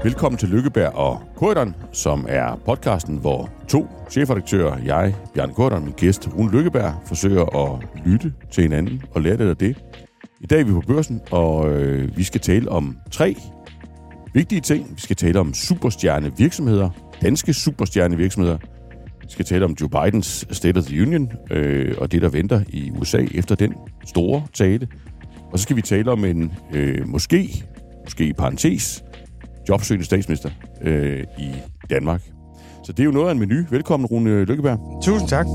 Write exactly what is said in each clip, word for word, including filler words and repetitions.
Velkommen til Lykkeberg og Corydon, som er podcasten, hvor to chefredaktører, jeg, Bjarne Corydon, min gæst, Rune Lykkeberg, forsøger at lytte til hinanden og lære det af det. I dag er vi på Børsen, og øh, vi skal tale om tre vigtige ting. Vi skal tale om superstjernevirksomheder, danske superstjernevirksomheder. Vi skal tale om Joe Bidens State of the Union, øh, og det, der venter i U S A efter den store tale. Og så skal vi tale om en øh, måske, måske i parentes, jobsøgende statsminister øh, i Danmark. Så det er jo noget af en menu. Velkommen, Rune Lykkeberg. Tusind tak.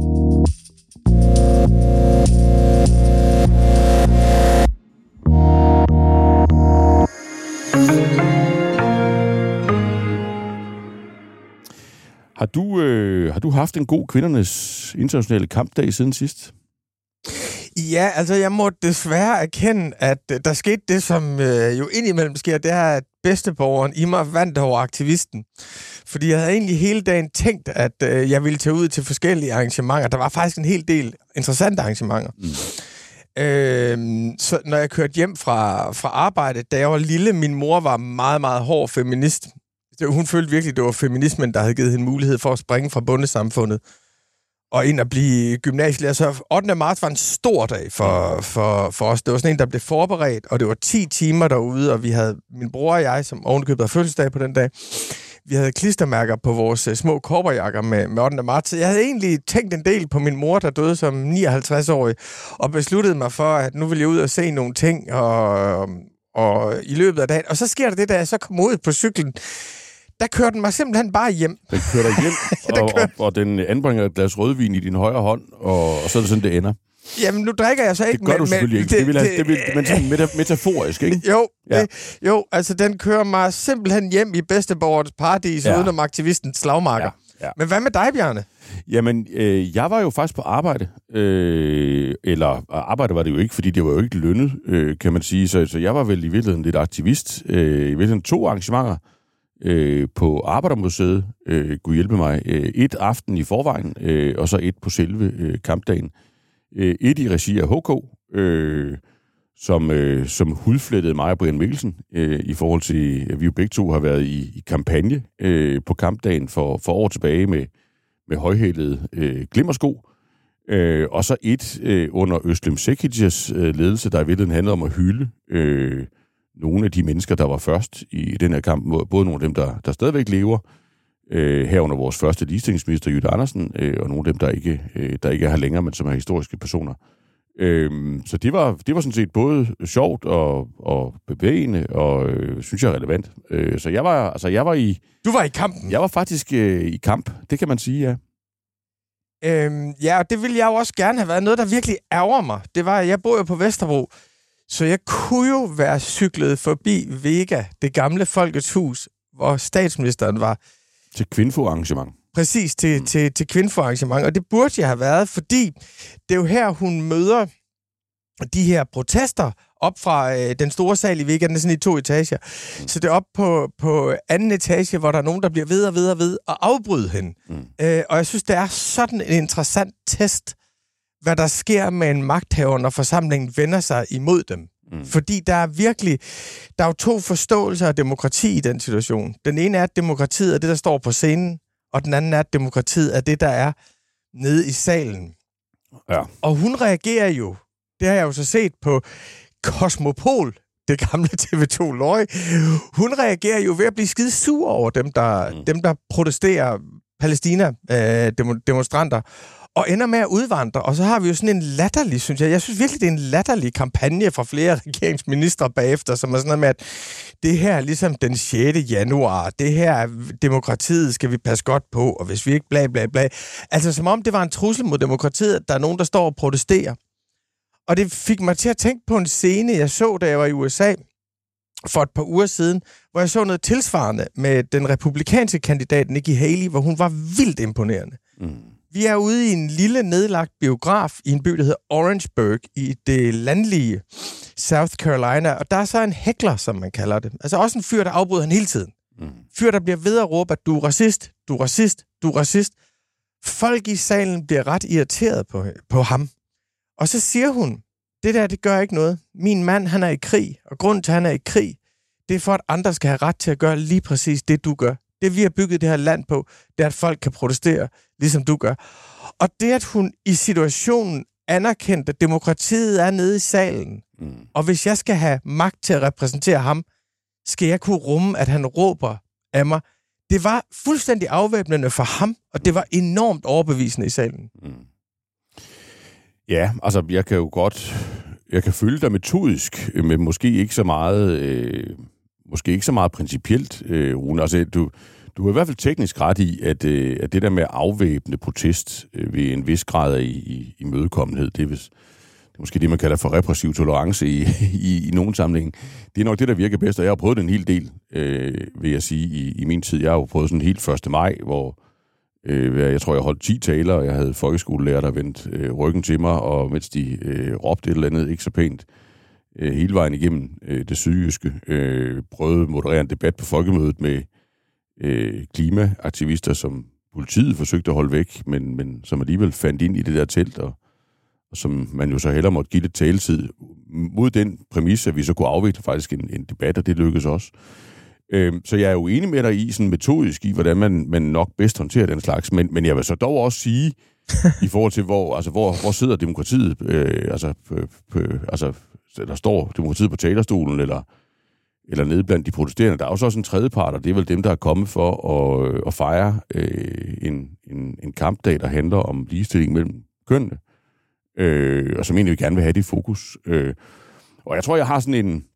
Har du, øh, har du haft en god kvindernes internationale kampdag siden sidst? Ja, altså jeg må desværre erkende, at øh, der skete det, som øh, jo indimellem sker, det er, at bedsteborgeren i mig vandt over aktivisten. Fordi jeg havde egentlig hele dagen tænkt, at øh, jeg ville tage ud til forskellige arrangementer. Der var faktisk en hel del interessante arrangementer. Mm. Øh, så når jeg kørte hjem fra, fra arbejde, da jeg var lille, min mor var meget, meget hård feminist. Hun følte virkelig, det var feminismen, der havde givet hende mulighed for at springe fra bondesamfundet og ind og blive gymnasielærer. Så ottende marts var en stor dag for, for, for os. Det var sådan en, der blev forberedt, og det var ti timer derude, og vi havde, min bror og jeg, som ovenikøbet havde fødselsdag på den dag, vi havde klistermærker på vores uh, små korperjakker med, med ottende marts. Så jeg havde egentlig tænkt en del på min mor, der døde som nioghalvtreds-årig, og besluttede mig for, at nu ville jeg ud og se nogle ting, og, og i løbet af dagen. Og så sker der det, da jeg så kom ud på cyklen, der kørte den mig simpelthen bare hjem. Den kører dig hjem, og, og, og den anbringer et glas rødvin i din højre hånd, og, og så er det sådan, det ender. Jamen, nu drikker jeg så ikke. Det gør men, du selvfølgelig ikke. Det, det, vil, det, det vil, men sådan metaforisk, ikke? Jo, ja. det, jo, altså den kører mig simpelthen hjem i bedsteborgers paradis, ja. Udenom aktivistens slagmarker. Ja. Ja. Men hvad med dig, Bjarne? Jamen, øh, jeg var jo faktisk på arbejde. Øh, eller arbejde var det jo ikke, fordi det var jo ikke lønnet, øh, kan man sige. Så, så jeg var vel i virkeligheden lidt aktivist. Øh, I virkeligheden to arrangementer. Øh, på Arbejdermuseet, øh, kunne hjælpe mig, øh, et aften i forvejen, øh, og så et på selve øh, kampdagen. Øh, et i regi af H K, øh, som, øh, som hudflettede mig og Brian Mikkelsen, øh, i forhold til, at vi jo begge to har været i, i kampagne øh, på kampdagen for, for år tilbage med, med højhælede øh, glimmersko. Øh, og så et øh, under Özlem Cekics øh, ledelse, der i virkeligheden handlede om at hylde øh, nogle af de mennesker, der var først i den her kamp, både nogle af dem, der, der stadigvæk lever, øh, herunder vores første ligestillingsminister, Jytte Andersen, øh, og nogle af dem, der ikke, øh, der ikke er her længere, men som er historiske personer. Øh, så det var, det var sådan set både sjovt og, og bevægende, og øh, synes jeg er relevant. Øh, så jeg var, altså jeg var i... Du var i kampen? Jeg var faktisk øh, i kamp, det kan man sige, ja. Øhm, ja, og det ville jeg jo også gerne have været. Noget, der virkelig ærger mig, det var, at jeg bor jo på Vesterbro, så jeg kunne jo være cyklet forbi Vega, det gamle Folkets Hus, hvor statsministeren var. Til Kvinfo-arrangement. Præcis, til, mm. til, til Kvinfo-arrangement. Og det burde jeg have været, fordi det er jo her, hun møder de her protester op fra øh, den store sal i Vega, den er sådan i to etager. Mm. Så det er op på, på anden etage, hvor der er nogen, der bliver ved og ved og ved og afbryde hende. Mm. Øh, og jeg synes, det er sådan en interessant test, hvad der sker med en magthaver, når forsamlingen vender sig imod dem. Mm. Fordi der er virkelig, der er jo to forståelser af demokrati i den situation. Den ene er, at demokratiet er det, der står på scenen, og den anden er, at demokratiet er det, der er nede i salen. Ja. Og hun reagerer jo, det har jeg jo så set på Cosmopol, det gamle T V to Løg. Hun reagerer jo ved at blive skide sur over dem, der, mm. dem, der protesterer, Palæstina-demonstranter, og ender med at udvandre. Og så har vi jo sådan en latterlig, synes jeg. Jeg synes virkelig, det er en latterlig kampagne fra flere regeringsministre bagefter, som er sådan noget med, at det her er ligesom den sjette januar. Det her er demokratiet, skal vi passe godt på, og hvis vi ikke bla bla bla. Altså som om det var en trussel mod demokratiet, at der er nogen, der står og protesterer. Og det fik mig til at tænke på en scene, jeg så, da jeg var i U S A for et par uger siden, hvor jeg så noget tilsvarende med den republikanske kandidat Nikki Haley, hvor hun var vildt imponerende. Mm. Vi er ude i en lille nedlagt biograf i en by, der hedder Orangeburg, i det landlige South Carolina, og der er så en hækler, som man kalder det. Altså også en fyr, der afbryder han hele tiden. Mm. Fyr, der bliver ved at råbe, at du er racist, du er racist, du er racist. Folk i salen bliver ret irriteret på, på ham. Og så siger hun, det der, det gør ikke noget. Min mand, han er i krig, og grunden til, at han er i krig, det er for, at andre skal have ret til at gøre lige præcis det, du gør. Det, vi har bygget det her land på, det er, at folk kan protestere, ligesom du gør. Og det, at hun i situationen anerkendte, at demokratiet er nede i salen, mm. og hvis jeg skal have magt til at repræsentere ham, skal jeg kunne rumme, at han råber af mig. Det var fuldstændig afvæbnende for ham, og det var enormt overbevisende i salen. Mm. Ja, altså, jeg kan jo godt... Jeg kan følge dig metodisk, men måske ikke så meget... Øh, måske ikke så meget principielt, øh, Rune. Altså, du... Du har i hvert fald teknisk ret i, at, øh, at det der med afvæbnende protest øh, ved en vis grad af i, i, i mødekommenhed, det er, vis, det er måske det, man kalder for repressiv tolerance i, i, i nogen sammenhæng. Det er nok det, der virker bedst, og jeg har prøvet det en hel del, øh, vil jeg sige, i, i min tid. Jeg har jo prøvet sådan helt første maj, hvor øh, jeg tror, jeg holdt ti taler, og jeg havde folkeskolelærer, der vendte øh, ryggen til mig, og mens de øh, råbte et eller andet ikke så pænt, øh, hele vejen igennem øh, det sydjyske, øh, prøvede at moderere en debat på folkemødet med Øh, klimaaktivister, som politiet forsøgte at holde væk, men, men som alligevel fandt ind i det der telt, og, og som man jo så hellere måtte give lidt taletid mod den præmis, at vi så kunne afvikle faktisk en, en debat, og det lykkedes også. Øh, så jeg er jo enig med dig i, sådan metodisk i, hvordan man, man nok bedst håndterer den slags, men, men jeg vil så dog også sige, i forhold til, hvor, altså, hvor, hvor sidder demokratiet, øh, altså, p- p- altså, der står demokratiet på talerstolen, eller eller nede blandt de protesterende. Der er jo så også en tredje part, og det er vel dem, der er kommet for at, at fejre øh, en, en, en kampdag, der handler om ligestilling mellem kønnene, øh, og som egentlig gerne vil have det i fokus. Øh, og jeg tror, jeg har sådan en,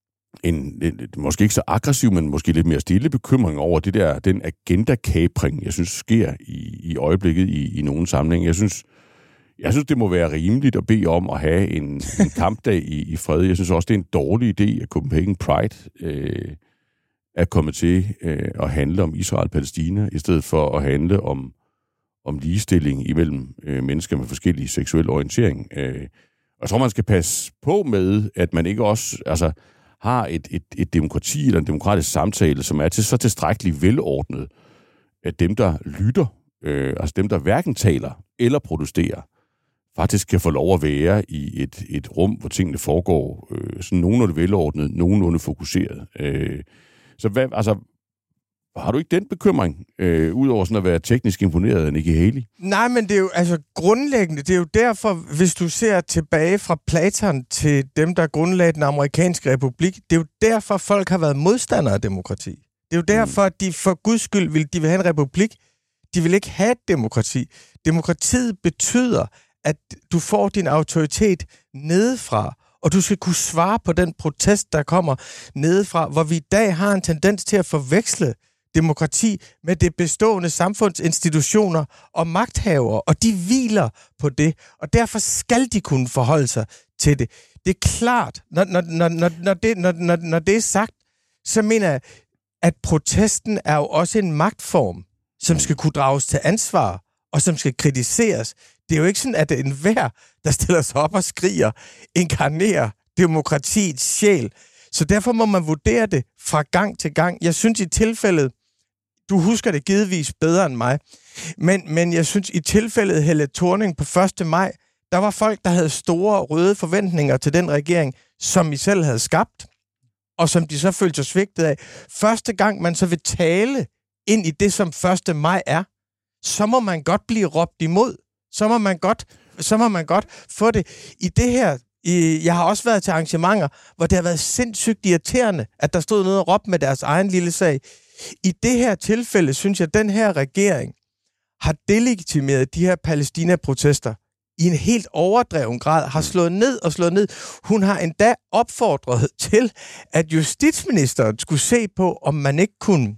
en, en, måske ikke så aggressiv, men måske lidt mere stille bekymring over det der, den agenda-kapring, jeg synes sker i, i øjeblikket i, i nogle sammenhæng. Jeg synes, Jeg synes, det må være rimeligt at bede om at have en, en kampdag i, i fred. Jeg synes også, det er en dårlig idé, at Copenhagen Pride øh, er kommet til øh, at handle om Israel-Palæstina, i stedet for at handle om, om ligestilling imellem øh, mennesker med forskellige seksuel orientering. Øh, og jeg tror, man skal passe på med, at man ikke også altså, har et, et, et demokrati eller en demokratisk samtale, som er til så tilstrækkeligt velordnet, at dem, der lytter, øh, altså dem, der hverken taler eller protesterer, faktisk kan få lov at være i et, et rum, hvor tingene foregår øh, sådan nogenlunde velordnet, nogenlunde fokuseret. Øh, så hvad, altså, har du ikke den bekymring, øh, udover sådan at være teknisk imponeret af Nikki Haley? Nej, men det er jo altså grundlæggende, det er jo derfor, hvis du ser tilbage fra Platon til dem, der grundlagde den amerikanske republik, det er jo derfor, folk har været modstandere af demokrati. Det er jo derfor, at de for guds skyld vil, de vil have en republik. De vil ikke have et demokrati. Demokratiet betyder, at du får din autoritet nedefra, og du skal kunne svare på den protest, der kommer nedefra, hvor vi i dag har en tendens til at forveksle demokrati med det bestående samfundsinstitutioner og magthavere, og de hviler på det, og derfor skal de kunne forholde sig til det. Det er klart, når, når, når, når, det, når, når, når det er sagt, så mener jeg, at protesten er jo også en magtform, som skal kunne drages til ansvar, og som skal kritiseres. Det er jo ikke sådan, at enhver, der stiller sig op og skriger, inkarnerer demokratiets sjæl. Så derfor må man vurdere det fra gang til gang. Jeg synes i tilfældet, du husker det givetvis bedre end mig, men, men jeg synes i tilfældet Helle Thorning på første maj, der var folk, der havde store røde forventninger til den regering, som I selv havde skabt, og som de så følte sig svigtet af. Første gang man så vil tale ind i det, som første maj er, så må man godt blive råbt imod. Så må man godt, så må man godt få det. I det her, i, jeg har også været til arrangementer, hvor det har været sindssygt irriterende, at der stod noget og råbte med deres egen lille sag. I det her tilfælde, synes jeg, at den her regering har delegitimeret de her Palæstina-protester i en helt overdreven grad, har slået ned og slået ned. Hun har endda opfordret til, at justitsministeren skulle se på, om man ikke kunne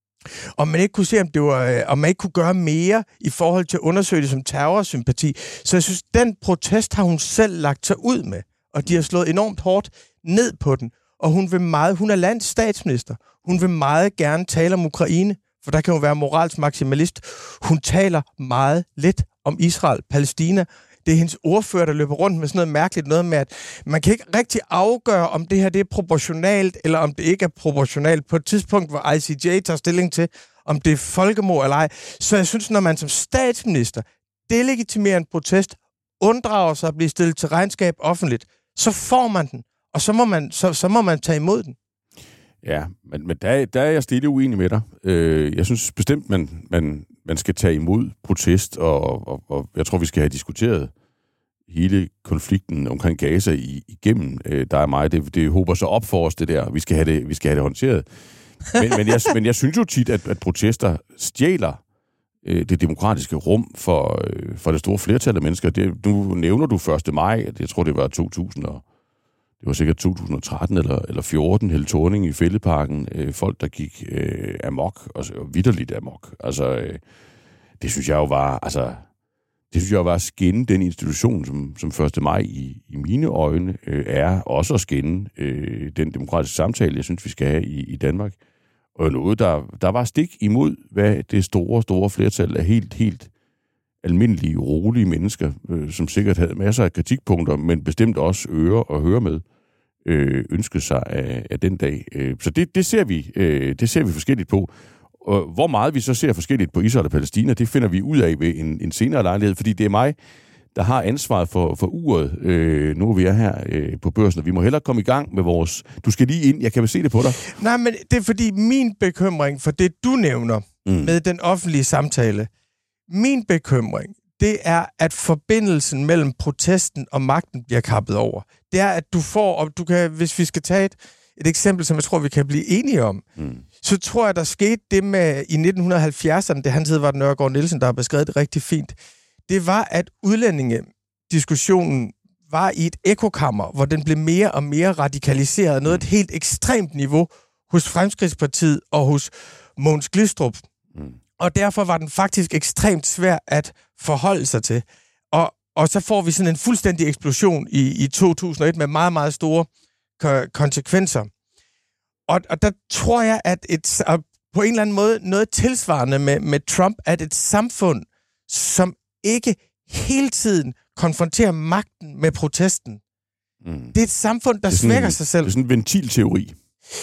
om man ikke kunne se, om, det var, om man ikke kunne gøre mere i forhold til at undersøge det som terrorsympati. Så jeg synes, den protest har hun selv lagt sig ud med, og de har slået enormt hårdt ned på den. Og hun vil meget, hun er landets statsminister. Hun vil meget gerne tale om Ukraine, for der kan hun være moralsk maksimalist. Hun taler meget lidt om Israel, Palæstina. Det er hendes ordfører, der løber rundt med sådan noget mærkeligt noget med, at man kan ikke rigtig afgøre, om det her det er proportionalt, eller om det ikke er proportionalt. På et tidspunkt, hvor I C J tager stilling til, om det er folkemord eller ej. Så jeg synes, når man som statsminister delegitimerer en protest, unddrager sig at blive stillet til regnskab offentligt, så får man den, og så må man, så, så må man tage imod den. Ja, men, men der, der er jeg stille uenig med dig. Øh, jeg synes bestemt, man, man, man skal tage imod protest, og, og, og jeg tror, vi skal have diskuteret hele konflikten omkring Gaza i, igennem øh, dig og mig. Det, det håber så op for os, det der. Vi skal have det, vi skal have det håndteret. Men, men, jeg, men jeg synes jo tit, at, at protester stjæler øh, det demokratiske rum for, øh, for det store flertal af mennesker. Det, nu nævner du første maj, jeg tror, det var to tusind og det var sikkert to tusind og tretten eller, eller fjorten, Helle Thorning i Fælledparken. Øh, folk, der gik øh, amok, og, og vitterligt amok. Altså, øh, det synes jeg jo var, altså, det synes jeg jo var at skænde den institution, som, som første maj i, i mine øjne øh, er, også at skænde øh, den demokratiske samtale, jeg synes, vi skal have i, i Danmark. Og noget, der, der var stik imod, hvad det store, store flertal af helt, helt almindelige, rolige mennesker, øh, som sikkert havde masser af kritikpunkter, men bestemt også ører at høre med, øh, ønskede sig af, af den dag. Øh, så det, det, ser vi, øh, det ser vi forskelligt på. Og hvor meget vi så ser forskelligt på Israel og Palæstina, det finder vi ud af ved en, en senere lejlighed, fordi det er mig, der har ansvaret for, for uret. Øh, nu er vi er her øh, på Børsen, og vi må hellere komme i gang med vores... Du skal lige ind, jeg kan vel se det på dig. Nej, men det er fordi min bekymring for det, du nævner mm. med den offentlige samtale, min bekymring, det er, at forbindelsen mellem protesten og magten bliver kappet over. Det er, at du får, og du kan, hvis vi skal tage et, et eksempel, som jeg tror, vi kan blive enige om, mm. så tror jeg, der skete det med i nitten halvfjerdserne, det han hed var Nørgaard Nielsen, der har beskrevet det rigtig fint. Det var, at udlændingediskussionen var i et ekokammer, hvor den blev mere og mere radikaliseret, noget et helt ekstremt niveau hos Fremskridtspartiet og hos Mogens Glistrup. Mm. Og derfor var den faktisk ekstremt svær at forholde sig til. Og, og så får vi sådan en fuldstændig eksplosion i, i to tusind og et med meget, meget store ko- konsekvenser. Og, og der tror jeg, at et, på en eller anden måde noget tilsvarende med, med Trump, at et samfund, som ikke hele tiden konfronterer magten med protesten, mm. det er et samfund, der svækker sig selv. Det er sådan en ventilteori.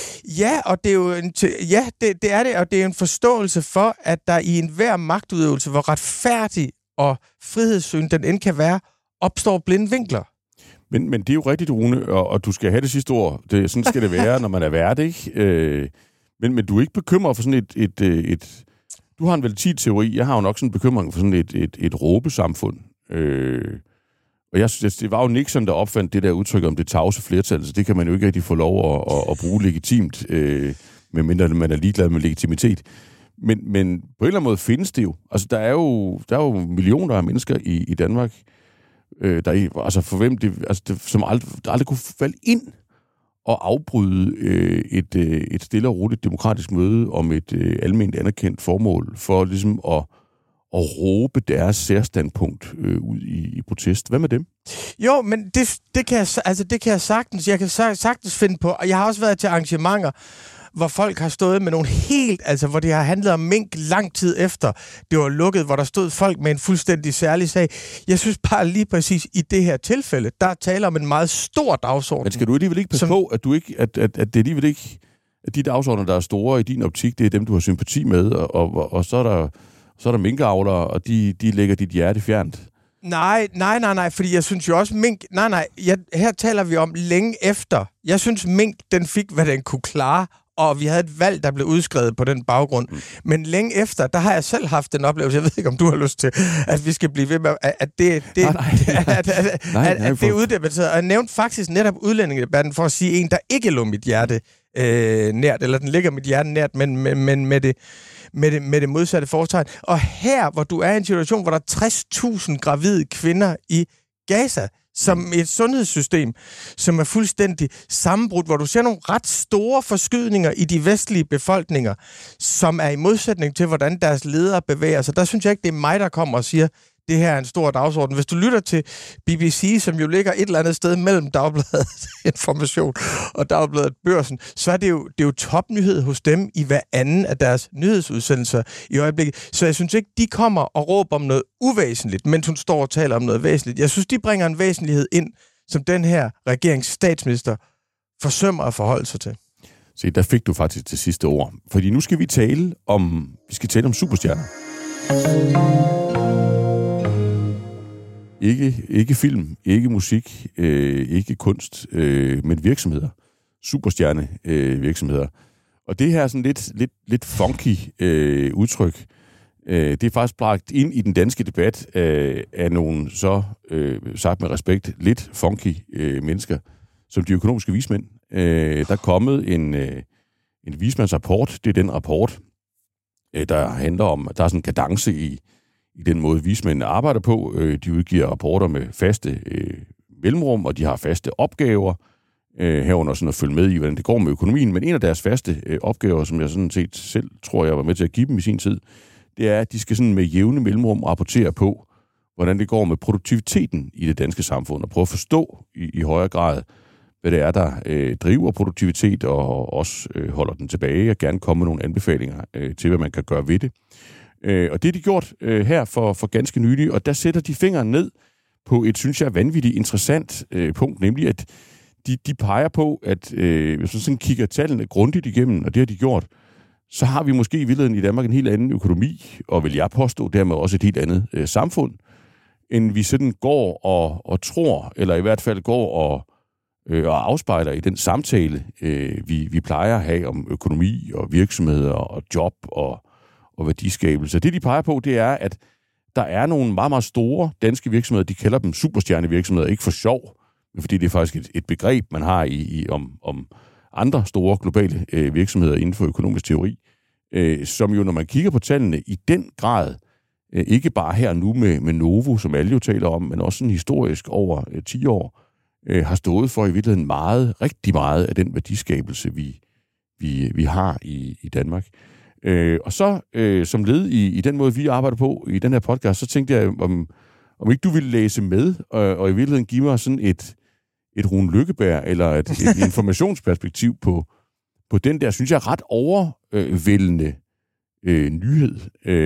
Ja, og det er jo en te- ja, det, det er det, og det er en forståelse for, at der i enhver magtudøvelse, hvor retfærdig og frihedssyn den end kan være, opstår blinde vinkler. Men, men det er jo rigtigt, Rune, og, og du skal have det sidste ord. Det, sådan skal det være, når man er vært, ikke? Øh, men, men du er ikke bekymret for sådan et... et, et, et du har en ventilteori. Jeg har jo nok sådan en bekymring for sådan et, et, et råbesamfund. Øh, og jeg synes, det var jo Nixon, der opfandt det der udtryk om det tavse flertal, så det kan man jo ikke rigtig få lov at, at, at bruge legitimt, øh, medmindre man er ligeglad med legitimitet. Men, men på en eller anden måde findes det jo. Altså, der er jo, der er jo millioner af mennesker i, i Danmark, øh, der, altså for hvem det, altså det, som aldrig, der aldrig kunne falde ind og afbryde øh, et, øh, et stille og roligt demokratisk møde om et øh, almindeligt anerkendt formål, for ligesom at og råbe deres særstandpunkt øh, ud i, i protest. Hvad med dem? Jo, men det, det, kan jeg, altså det kan jeg sagtens. Jeg kan sagtens finde på, og jeg har også været til arrangementer, hvor folk har stået med nogle helt, altså hvor det har handlet om mink lang tid efter det var lukket, hvor der stod folk med en fuldstændig særlig sag. Jeg synes bare lige præcis i det her tilfælde, der taler om en meget stor dagsorden. Men skal du alligevel ikke passe som... på, at, du ikke, at, at, at det alligevel ikke, at de dagsordener, der er store i din optik, det er dem, du har sympati med, og, og, og så er der Så er der minkavlere, og de, de lægger dit hjerte fjernt. Nej, nej, nej, nej, fordi jeg synes jo også, mink... Nej, nej, jeg, her taler vi om længe efter. Jeg synes, mink, den fik, hvad den kunne klare, og vi havde et valg, der blev udskrevet på den baggrund. Mm. Men længe efter, der har jeg selv haft den oplevelse, jeg ved ikke, om du har lyst til, at vi skal blive ved med, at det, det, nej, nej. At, at, nej, at, at det er uddebatteret. Og jeg nævnte faktisk netop udlændingedebatten for at sige en, der ikke lå mit hjerte øh, nært, eller den ligger mit hjerte nært, men, men, men med det Med det, med det modsatte foretegn. Og her, hvor du er i en situation, hvor der er tres tusind gravide kvinder i Gaza, som et sundhedssystem, som er fuldstændig sammenbrudt, hvor du ser nogle ret store forskydninger i de vestlige befolkninger, som er i modsætning til, hvordan deres ledere bevæger sig. Der synes jeg ikke, det er mig, der kommer og siger, det her er en stor dagsorden. Hvis du lytter til B B C, som jo ligger et eller andet sted mellem Dagbladet Information og Dagbladet Børsen, så er det jo, det er jo topnyhed hos dem i hver anden af deres nyhedsudsendelser i øjeblikket. Så jeg synes ikke, de kommer og råber om noget uvæsentligt, mens hun står og taler om noget væsentligt. Jeg synes, de bringer en væsentlighed ind, som den her regerings statsminister forsømmer at forholde sig til. Se, der fik du faktisk det sidste ord. Fordi nu skal vi tale om, vi skal tale om superstjerner. Ikke, ikke film, ikke musik, øh, ikke kunst, øh, men virksomheder. Superstjerne øh, virksomheder. Og det her sådan lidt, lidt, lidt funky øh, udtryk, øh, det er faktisk bragt ind i den danske debat øh, af nogle så, øh, sagt med respekt, lidt funky øh, mennesker, som de økonomiske vismænd. Øh, der er kommet en, øh, en vismandsrapport. Det er den rapport, øh, der handler om, at der er sådan en kadence i, i den måde, vismændene arbejder på. Øh, de udgiver rapporter med faste øh, mellemrum, og de har faste opgaver, øh, herunder sådan at følge med i, hvordan det går med økonomien. Men en af deres faste øh, opgaver, som jeg sådan set selv tror, jeg var med til at give dem i sin tid, det er, at de skal sådan med jævne mellemrum rapportere på, hvordan det går med produktiviteten i det danske samfund, og prøve at forstå i, i højere grad, hvad det er, der øh, driver produktivitet, og også øh, holder den tilbage, og gerne komme med nogle anbefalinger øh, til, hvad man kan gøre ved det. Øh, og det har de gjort øh, her for, for ganske nylig, og der sætter de fingeren ned på et, synes jeg, vanvittigt interessant øh, punkt, nemlig at de, de peger på, at øh, hvis man sådan kigger tallene grundigt igennem, og det har de gjort, så har vi måske i virkeligheden i Danmark en helt anden økonomi, og vil jeg påstå dermed også et helt andet øh, samfund, end vi sådan går og, og tror, eller i hvert fald går og, øh, og afspejler i den samtale, øh, vi, vi plejer at have om økonomi og virksomheder og job og, og værdiskabelse. Det, de peger på, det er, at der er nogle meget, meget store danske virksomheder, de kalder dem superstjernevirksomheder, ikke for sjov, men fordi det er faktisk et, et begreb, man har i, i om, om andre store globale øh, virksomheder inden for økonomisk teori, øh, som jo, når man kigger på tallene, i den grad, øh, ikke bare her nu med, med Novo, som alle jo taler om, men også sådan historisk over øh, ti år, øh, har stået for i virkeligheden meget, rigtig meget af den værdiskabelse, vi, vi, vi har i, i Danmark. Øh, og så, øh, som led i, i den måde, vi arbejder på i den her podcast, så tænkte jeg, om, om ikke du ville læse med, og, og i virkeligheden give mig sådan et et Rune Lykkeberg, eller et, et informationsperspektiv på, på den der, synes jeg, ret overvældende øh, nyhed.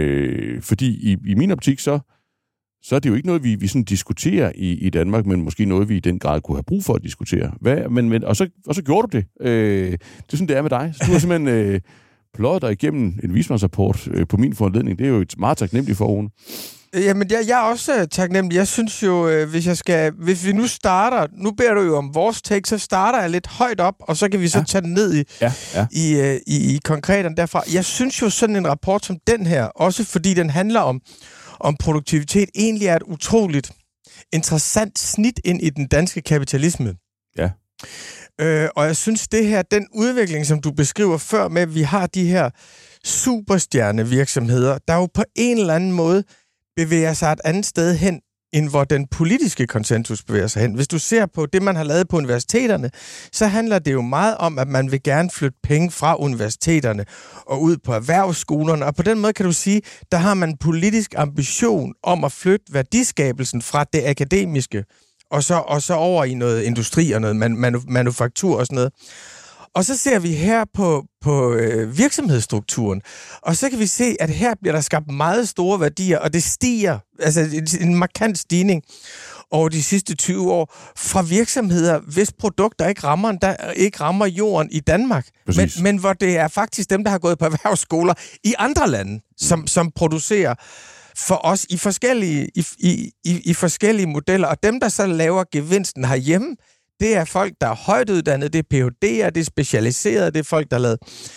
Øh, fordi i, i min optik, så, så er det jo ikke noget, vi, vi sådan diskuterer i, i Danmark, men måske noget, vi i den grad kunne have brug for at diskutere. Hvad, men, men, og, så, og så gjorde du det. Øh, det er sådan, det er med dig. Så du har simpelthen øh, pløjet dig igennem en vismandsrapport øh, på min foranledning. Det er jo et meget taknemmeligt for, Rune. Jamen, jeg, jeg er også taknemmelig. Jeg synes jo, øh, hvis jeg skal, hvis vi nu starter, nu beder du jo om vores take, så starter jeg lidt højt op, og så kan vi så ja. tage den ned i, ja, ja. i, øh, i, i konkreterne derfra. Jeg synes jo, sådan en rapport som den her, også fordi den handler om, om produktivitet, egentlig er et utroligt interessant snit ind i den danske kapitalisme. Ja. Øh, og jeg synes, det her, den udvikling, som du beskriver før med, at vi har de her superstjernevirksomheder, der jo på en eller anden måde bevæger sig et andet sted hen, end hvor den politiske konsensus bevæger sig hen. Hvis du ser på det, man har lavet på universiteterne, så handler det jo meget om, at man vil gerne flytte penge fra universiteterne og ud på erhvervsskolerne, og på den måde kan du sige, der har man en politisk ambition om at flytte værdiskabelsen fra det akademiske, og så, og så over i noget industri og noget man, manu, manufaktur og sådan noget. Og så ser vi her på, på øh, virksomhedsstrukturen, og så kan vi se, at her bliver der skabt meget store værdier, og det stiger, altså en, en markant stigning over de sidste tyve år, fra virksomheder, hvis produkter ikke rammer, der ikke rammer jorden i Danmark, men, men hvor det er faktisk dem, der har gået på erhvervsskoler i andre lande, som, som producerer for os i forskellige, i, i, i, i forskellige modeller, og dem, der så laver gevinsten herhjemme, det er folk, der er højt uddannet, det er P H D'er, det er specialiseret, det er folk, der har lavet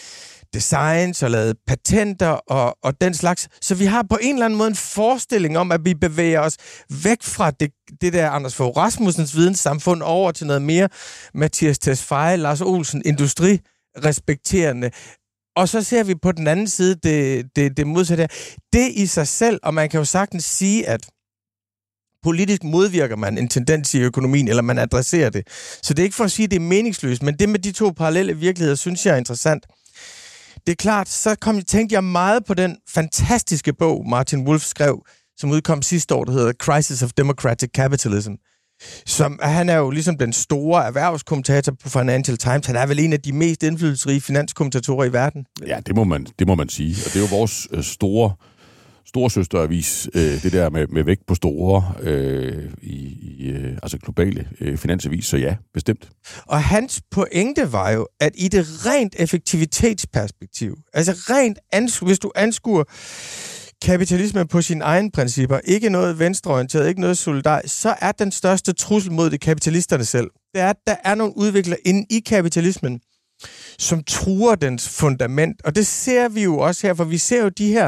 designs og lavet patenter og, og den slags. Så vi har på en eller anden måde en forestilling om, at vi bevæger os væk fra det, det der Anders Fogh Rasmussens videnssamfund over til noget mere Mathias Tesfaye, Lars Olsen, industrirespekterende. Og så ser vi på den anden side det, det, det modsatte her. Det i sig selv, og man kan jo sagtens sige, at politisk modvirker man en tendens i økonomien, eller man adresserer det. Så det er ikke for at sige, at det er meningsløst, men det med de to parallelle virkeligheder, synes jeg er interessant. Det er klart, så kom, tænkte jeg meget på den fantastiske bog, Martin Wolf skrev, som udkom sidste år, der hedder Crisis of Democratic Capitalism. Som, han er jo ligesom den store erhvervskommentator på Financial Times. Han er vel en af de mest indflydelsesrige finanskommentatorer i verden. Ja, det må man, det må man sige. Og det er jo vores øh, store... storesøsteravis, øh, det der med, med vægt på store, øh, i, i, øh, altså globale øh, finansavis, så ja, bestemt. Og hans pointe var jo, at i det rent effektivitetsperspektiv, altså rent ansku, hvis du anskuer kapitalismen på sine egne principper, ikke noget venstreorienteret, ikke noget solidarisk, så er den største trussel mod det kapitalisterne selv. Det er, at der er nogle udviklere inde i kapitalismen, som truer dens fundament. Og det ser vi jo også her, for vi ser jo de her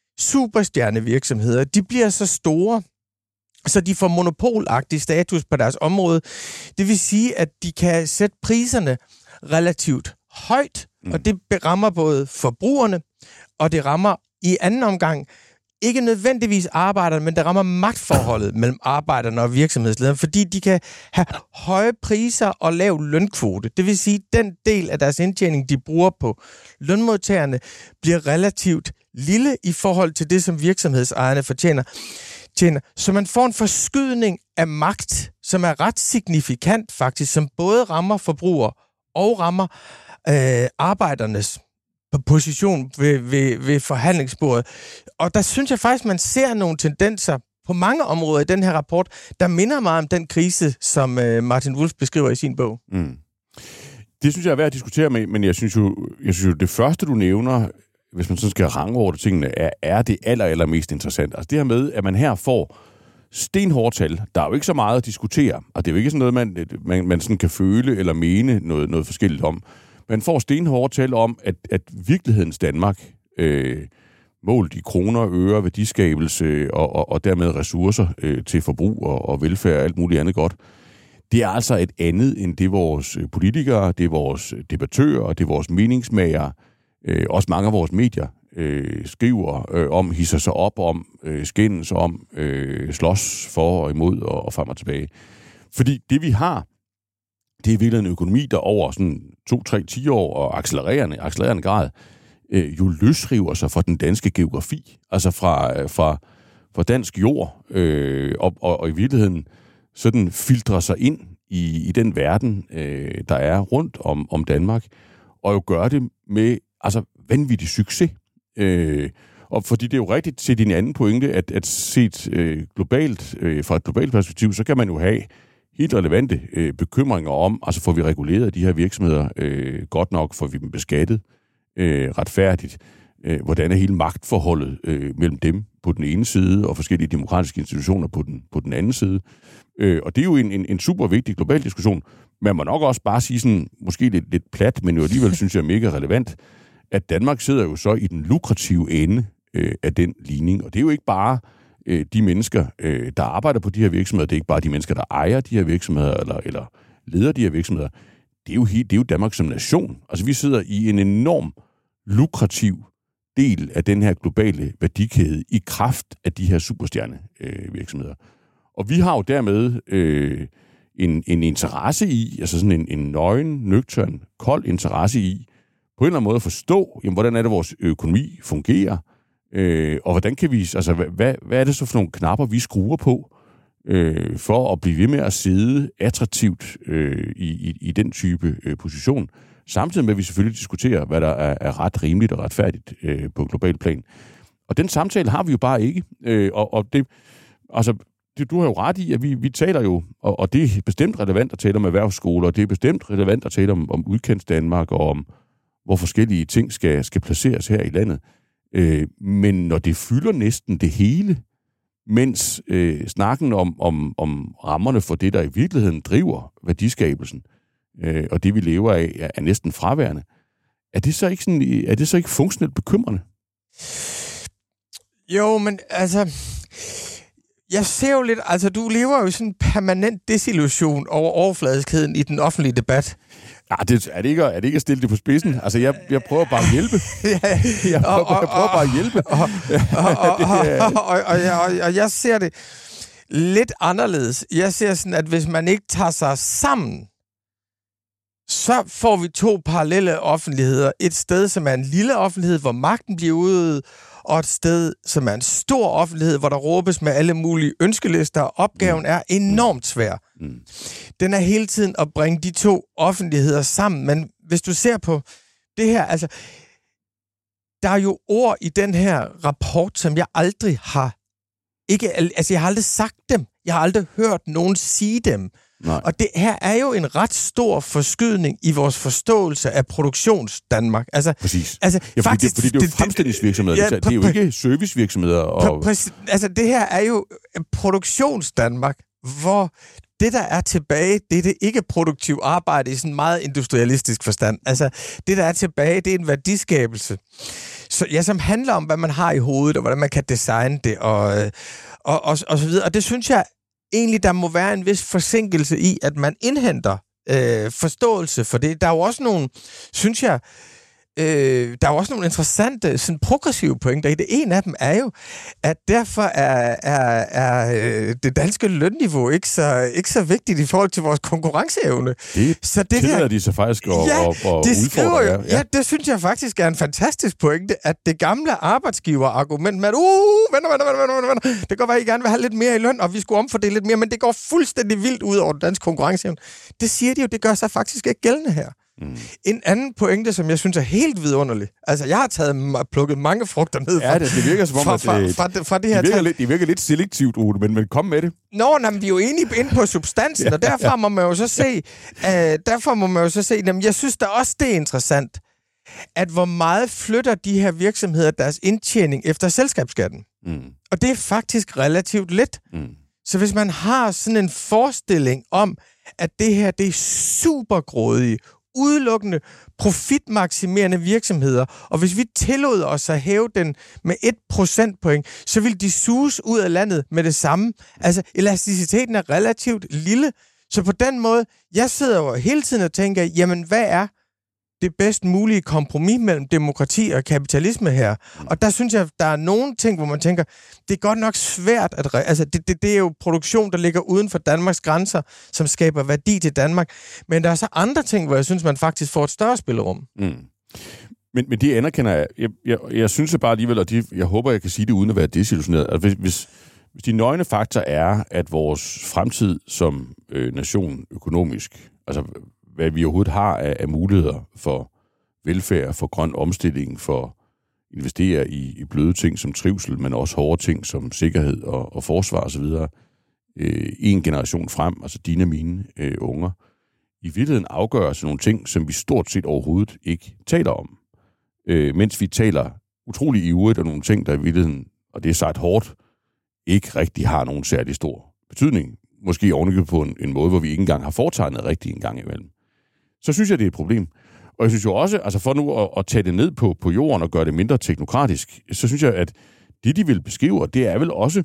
superstjernevirksomheder, de bliver så store, så de får monopolagtig status på deres område. Det vil sige, at de kan sætte priserne relativt højt, mm. og det rammer både forbrugerne, og det rammer i anden omgang ikke nødvendigvis arbejderne, men det rammer magtforholdet mellem arbejderne og virksomhedslederne, fordi de kan have høje priser og lav lønkvote. Det vil sige, at den del af deres indtjening, de bruger på lønmodtagerne, bliver relativt lille i forhold til det, som virksomhedsejerne fortjener. Tjener. Så man får en forskydning af magt, som er ret signifikant faktisk, som både rammer forbrugere og rammer øh, arbejdernes position ved, ved, ved forhandlingsbordet. Og der synes jeg faktisk, man ser nogle tendenser på mange områder i den her rapport, der minder meget om den krise, som øh, Martin Wolf beskriver i sin bog. Mm. Det synes jeg er værd at diskutere med, men jeg synes jo, jeg synes jo det første, du nævner, hvis man sådan skal rangordne tingene, er, er det aller, aller mest interessant. Altså det her med, at man her får stenhårde tal. Der er jo ikke så meget at diskutere, og det er jo ikke sådan noget, man, man, man sådan kan føle eller mene noget, noget forskelligt om. Man får stenhårde tal om, at, at virkelighedens Danmark, øh, målt i kroner, øre, værdiskabelse og, og, og dermed ressourcer øh, til forbrug og, og velfærd og alt muligt andet godt, det er altså et andet end det vores politikere, det er vores debattører og det er vores meningsmagere, øh, også mange af vores medier øh, skriver øh, om, hisser sig op om, øh, skændes om, øh, slås for og imod og, og frem og tilbage. Fordi det vi har, det er virkelig en økonomi, der over sådan to, tre, ti år og accelererende, accelererende grad øh, jo løsriver sig fra den danske geografi, altså fra, fra, fra dansk jord, øh, og, og, og i virkeligheden sådan filtrer sig ind i, i den verden, øh, der er rundt om, om Danmark, og jo gør det med altså vanvittig succes. Øh, og fordi det er jo rigtigt til din anden pointe, at, at set øh, globalt, øh, fra et globalt perspektiv, så kan man jo have helt relevante øh, bekymringer om, altså får vi reguleret de her virksomheder øh, godt nok, får vi dem beskattet øh, retfærdigt, øh, hvordan er hele magtforholdet øh, mellem dem på den ene side, og forskellige demokratiske institutioner på den, på den anden side. Øh, og det er jo en, en, en super vigtig global diskussion. Man må nok også bare sige sådan, måske lidt, lidt plat, men jo alligevel synes jeg er mega relevant, at Danmark sidder jo så i den lukrative ende øh, af den ligning. Og det er jo ikke bare øh, de mennesker, øh, der arbejder på de her virksomheder, det er ikke bare de mennesker, der ejer de her virksomheder, eller, eller leder de her virksomheder. Det er, jo helt, det er jo Danmark som nation. Altså vi sidder i en enorm lukrativ del af den her globale værdikæde i kraft af de her superstjernevirksomheder. Øh, og vi har jo dermed øh, en, en interesse i, altså sådan en, en nøgen, nøgtern, kold interesse i, på en eller anden måde at forstå, jamen, hvordan er det, vores økonomi fungerer, øh, og hvordan kan vi, altså hvad, hvad er det så for nogle knapper, vi skruer på, øh, for at blive ved med at sidde attraktivt øh, i, i, i den type øh, position, samtidig med, at vi selvfølgelig diskuterer, hvad der er, er ret rimeligt og retfærdigt øh, på global plan. Og den samtale har vi jo bare ikke, øh, og, og det, altså, det, du har jo ret i, at vi, vi taler jo, og, og det er bestemt relevant at tale om erhvervsskoler, og det er bestemt relevant at tale om, om udkants Danmark, og om hvor forskellige ting skal, skal placeres her i landet. Øh, men når det fylder næsten det hele, mens øh, snakken om, om, om rammerne for det, der i virkeligheden driver værdiskabelsen, øh, og det vi lever af, er, er næsten fraværende, er det så ikke sådan, er det så ikke funktionelt bekymrende? Jo, men altså, jeg ser jo lidt, altså du lever jo i sådan en permanent desillusion over overfladiskheden i den offentlige debat. Ja, det, er, det ikke, er det ikke at stille det på spidsen? Altså, jeg, jeg prøver bare at hjælpe. Jeg prøver, og, og, jeg prøver bare at hjælpe. Og, og, og, og, og, og, og jeg ser det lidt anderledes. Jeg ser sådan, at hvis man ikke tager sig sammen, så får vi to parallelle offentligheder. Et sted, som er en lille offentlighed, hvor magten bliver udøvet, og et sted, som er en stor offentlighed, hvor der råbes med alle mulige ønskelister. Opgaven er enormt svær. Mm. Den er hele tiden at bringe de to offentligheder sammen. Men hvis du ser på det her, altså, der er jo ord i den her rapport, som jeg aldrig har, ikke, altså jeg har aldrig sagt dem. Jeg har aldrig hørt nogen sige dem. Nej. Og det her er jo en ret stor forskydning i vores forståelse af produktionsdanmark. Altså, præcis. Altså, ja, fordi, faktisk, det, fordi det er jo fremstillingsvirksomheder. Ja, det er jo ikke servicevirksomheder. Og... Præcis, altså, det her er jo produktionsdanmark, hvor det, der er tilbage, det er det ikke-produktive arbejde i sådan meget industrialistisk forstand. Altså, det, der er tilbage, det er en værdiskabelse, så, ja, som handler om, hvad man har i hovedet, og hvordan man kan designe det, og, og, og, og så videre. Og det synes jeg egentlig, der må være en vis forsinkelse i, at man indhenter øh, forståelse for det. Der er jo også nogle, synes jeg, Øh, der er også nogle interessante, sådan progressive pointer i det. En af dem er jo, at derfor er, er, er det danske lønniveau ikke så, ikke så vigtigt i forhold til vores konkurrenceevne. Det så det tillader de sig faktisk at, ja, at, at det udfordre. Ja. ja, det synes jeg faktisk er en fantastisk pointe, at det gamle arbejdsgiverargument med, at uh, venter, venter, venter, venter, det kan godt være, at I gerne vil have lidt mere i løn, og vi skulle omfordele lidt mere, men det går fuldstændig vildt ud over den danske konkurrenceevne. Det siger de jo, det gør sig faktisk ikke gældende her. Mm. En anden pointe, som jeg synes er helt vidunderlig. Altså, jeg har taget plukket mange frugter ned fra, ja, det, det virker som om, fra, at fra, det, fra, fra, fra det her. Det virker, lidt, det virker lidt selektivt, Ole, men, men kom med det. Nå, nej, men vi er jo enige inde på substansen, ja, og derfra ja. må man jo så se, øh, derfor må man jo så se, jamen, jeg synes da også, det er interessant, at hvor meget flytter de her virksomheder deres indtjening efter selskabsskatten. Mm. Og det er faktisk relativt lidt. Mm. Så hvis man har sådan en forestilling om, at det her, det er super grådige, udelukkende profitmaksimerende virksomheder, og hvis vi tillod os at hæve den med et procentpoint, så vil de suges ud af landet med det samme. Altså, elasticiteten er relativt lille, så på den måde, jeg sidder jo hele tiden og tænker, jamen, hvad er det bedst mulige kompromis mellem demokrati og kapitalisme her? Og der synes jeg, der er nogle ting, hvor man tænker, det er godt nok svært at... Altså, det, det, det er jo produktion, der ligger uden for Danmarks grænser, som skaber værdi til Danmark. Men der er så andre ting, hvor jeg synes, man faktisk får et større spillerum. Mm. Men, men det anerkender jeg. Jeg, jeg. jeg synes bare alligevel, og de, jeg håber, jeg kan sige det uden at være desillusioneret. Altså, hvis, hvis, hvis de nøgne fakta er, at vores fremtid som øh, nation økonomisk... altså hvad vi overhovedet har af, af muligheder for velfærd, for grøn omstilling, for investere i, i bløde ting som trivsel, men også hårde ting som sikkerhed og, og forsvar osv. Øh, en generation frem, altså dine og mine øh, unger, i virkeligheden afgør sådan nogle ting, som vi stort set overhovedet ikke taler om. Øh, mens vi taler utrolig ivrigt af nogle ting, der i virkeligheden, og det er sagt hårdt, ikke rigtig har nogen særlig stor betydning. Måske ovenikøbet på en, en måde, hvor vi ikke engang har fortegnet rigtig en gang imellem. Så synes jeg, det er et problem. Og jeg synes jo også, altså for nu at, at tage det ned på, på jorden og gøre det mindre teknokratisk, så synes jeg, at det, de vil beskrive, det er vel også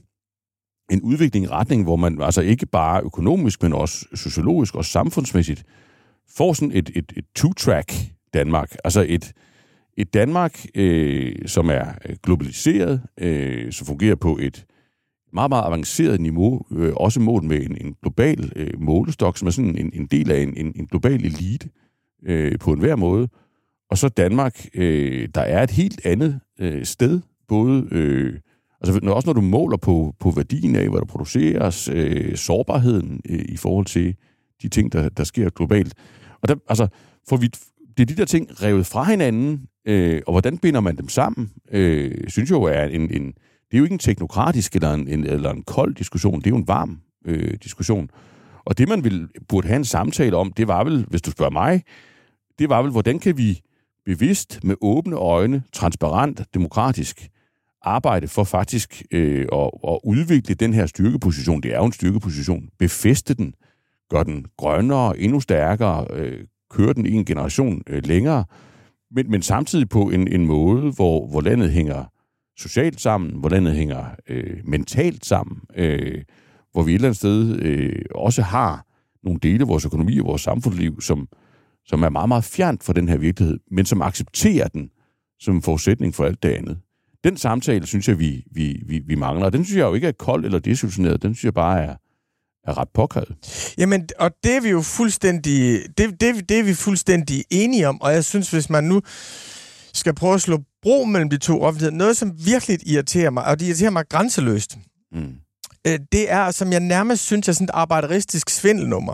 en udvikling i retning, hvor man altså ikke bare økonomisk, men også sociologisk og samfundsmæssigt får sådan et, et, et two-track Danmark. Altså et, et Danmark, øh, som er globaliseret, øh, som fungerer på et meget, meget avanceret niveau, øh, også målt med en, en global øh, målestok, som er sådan en, en del af en, en, en global elite øh, på enhver måde. Og så Danmark, øh, der er et helt andet øh, sted, både, øh, altså også når du måler på, på værdien af, hvad der produceres, øh, sårbarheden øh, i forhold til de ting, der, der sker globalt. Og der, altså, får vi, det er de der ting revet fra hinanden, øh, og hvordan binder man dem sammen, øh, synes jeg jo er en, en det er jo ikke en teknokratisk eller en, en, eller en kold diskussion, det er jo en varm øh, diskussion. Og det, man ville, burde have en samtale om, det var vel, hvis du spørger mig, det var vel, hvordan kan vi bevidst, med åbne øjne, transparent, demokratisk, arbejde for faktisk øh, at, at udvikle den her styrkeposition. Det er jo en styrkeposition. Befæste den, gør den grønnere, endnu stærkere, øh, køre den i en generation øh, længere, men, men samtidig på en, en måde, hvor, hvor landet hænger socialt sammen, hvor landet hænger øh, mentalt sammen, øh, hvor vi et eller andet sted øh, også har nogle dele af vores økonomi og vores samfundsliv, som, som er meget, meget fjernt fra den her virkelighed, men som accepterer den som forudsætning for alt det andet. Den samtale, synes jeg, vi, vi, vi, vi mangler, og den synes jeg jo ikke er kold eller desillusioneret, den synes jeg bare er, er ret påkrævet. Jamen, og det er vi jo fuldstændig, det, det, det er vi fuldstændig enige om, og jeg synes, hvis man nu skal prøve at slå bro mellem de to offentligheder, noget, som virkelig irriterer mig, og det irriterer mig grænseløst, mm. det er, som jeg nærmest synes er sådan et arbejderistisk svindelnummer,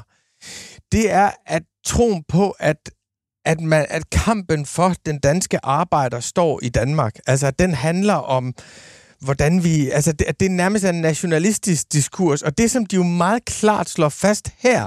det er at troen på, at, at, man, at kampen for den danske arbejder står i Danmark. Altså, at den handler om, hvordan vi... Altså, det, at det nærmest er en nationalistisk diskurs, og det, som de jo meget klart slår fast her,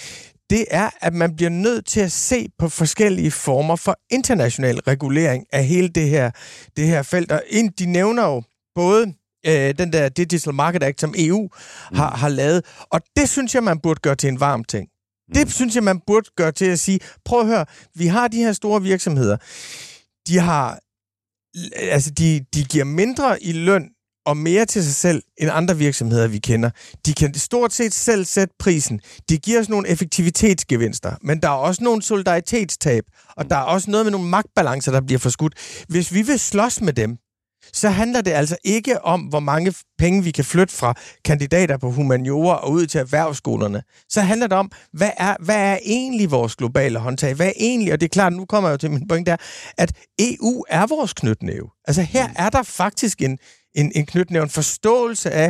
det er, at man bliver nødt til at se på forskellige former for international regulering af hele det her, det her felt. Og de nævner jo både øh, den der Digital Market Act, som E U mm. har, har lavet. Og det synes jeg, man burde gøre til en varm ting. Mm. Det synes jeg, man burde gøre til at sige, prøv at høre, vi har de her store virksomheder. De har, altså de, de giver mindre i løn og mere til sig selv end andre virksomheder, vi kender. De kan stort set selv sætte prisen. De giver os nogle effektivitetsgevinster, men der er også nogle solidaritetstab, og der er også noget med nogle magtbalancer, der bliver forskudt. Hvis vi vil slås med dem, så handler det altså ikke om, hvor mange penge vi kan flytte fra kandidater på humaniora og ud til erhvervsskolerne. Så handler det om, hvad er, hvad er egentlig vores globale håndtag? Hvad er egentlig, og det er klart, nu kommer jeg jo til min point der, at E U er vores knytnæve. Altså her er der faktisk en, en, en knytnæve, en forståelse af,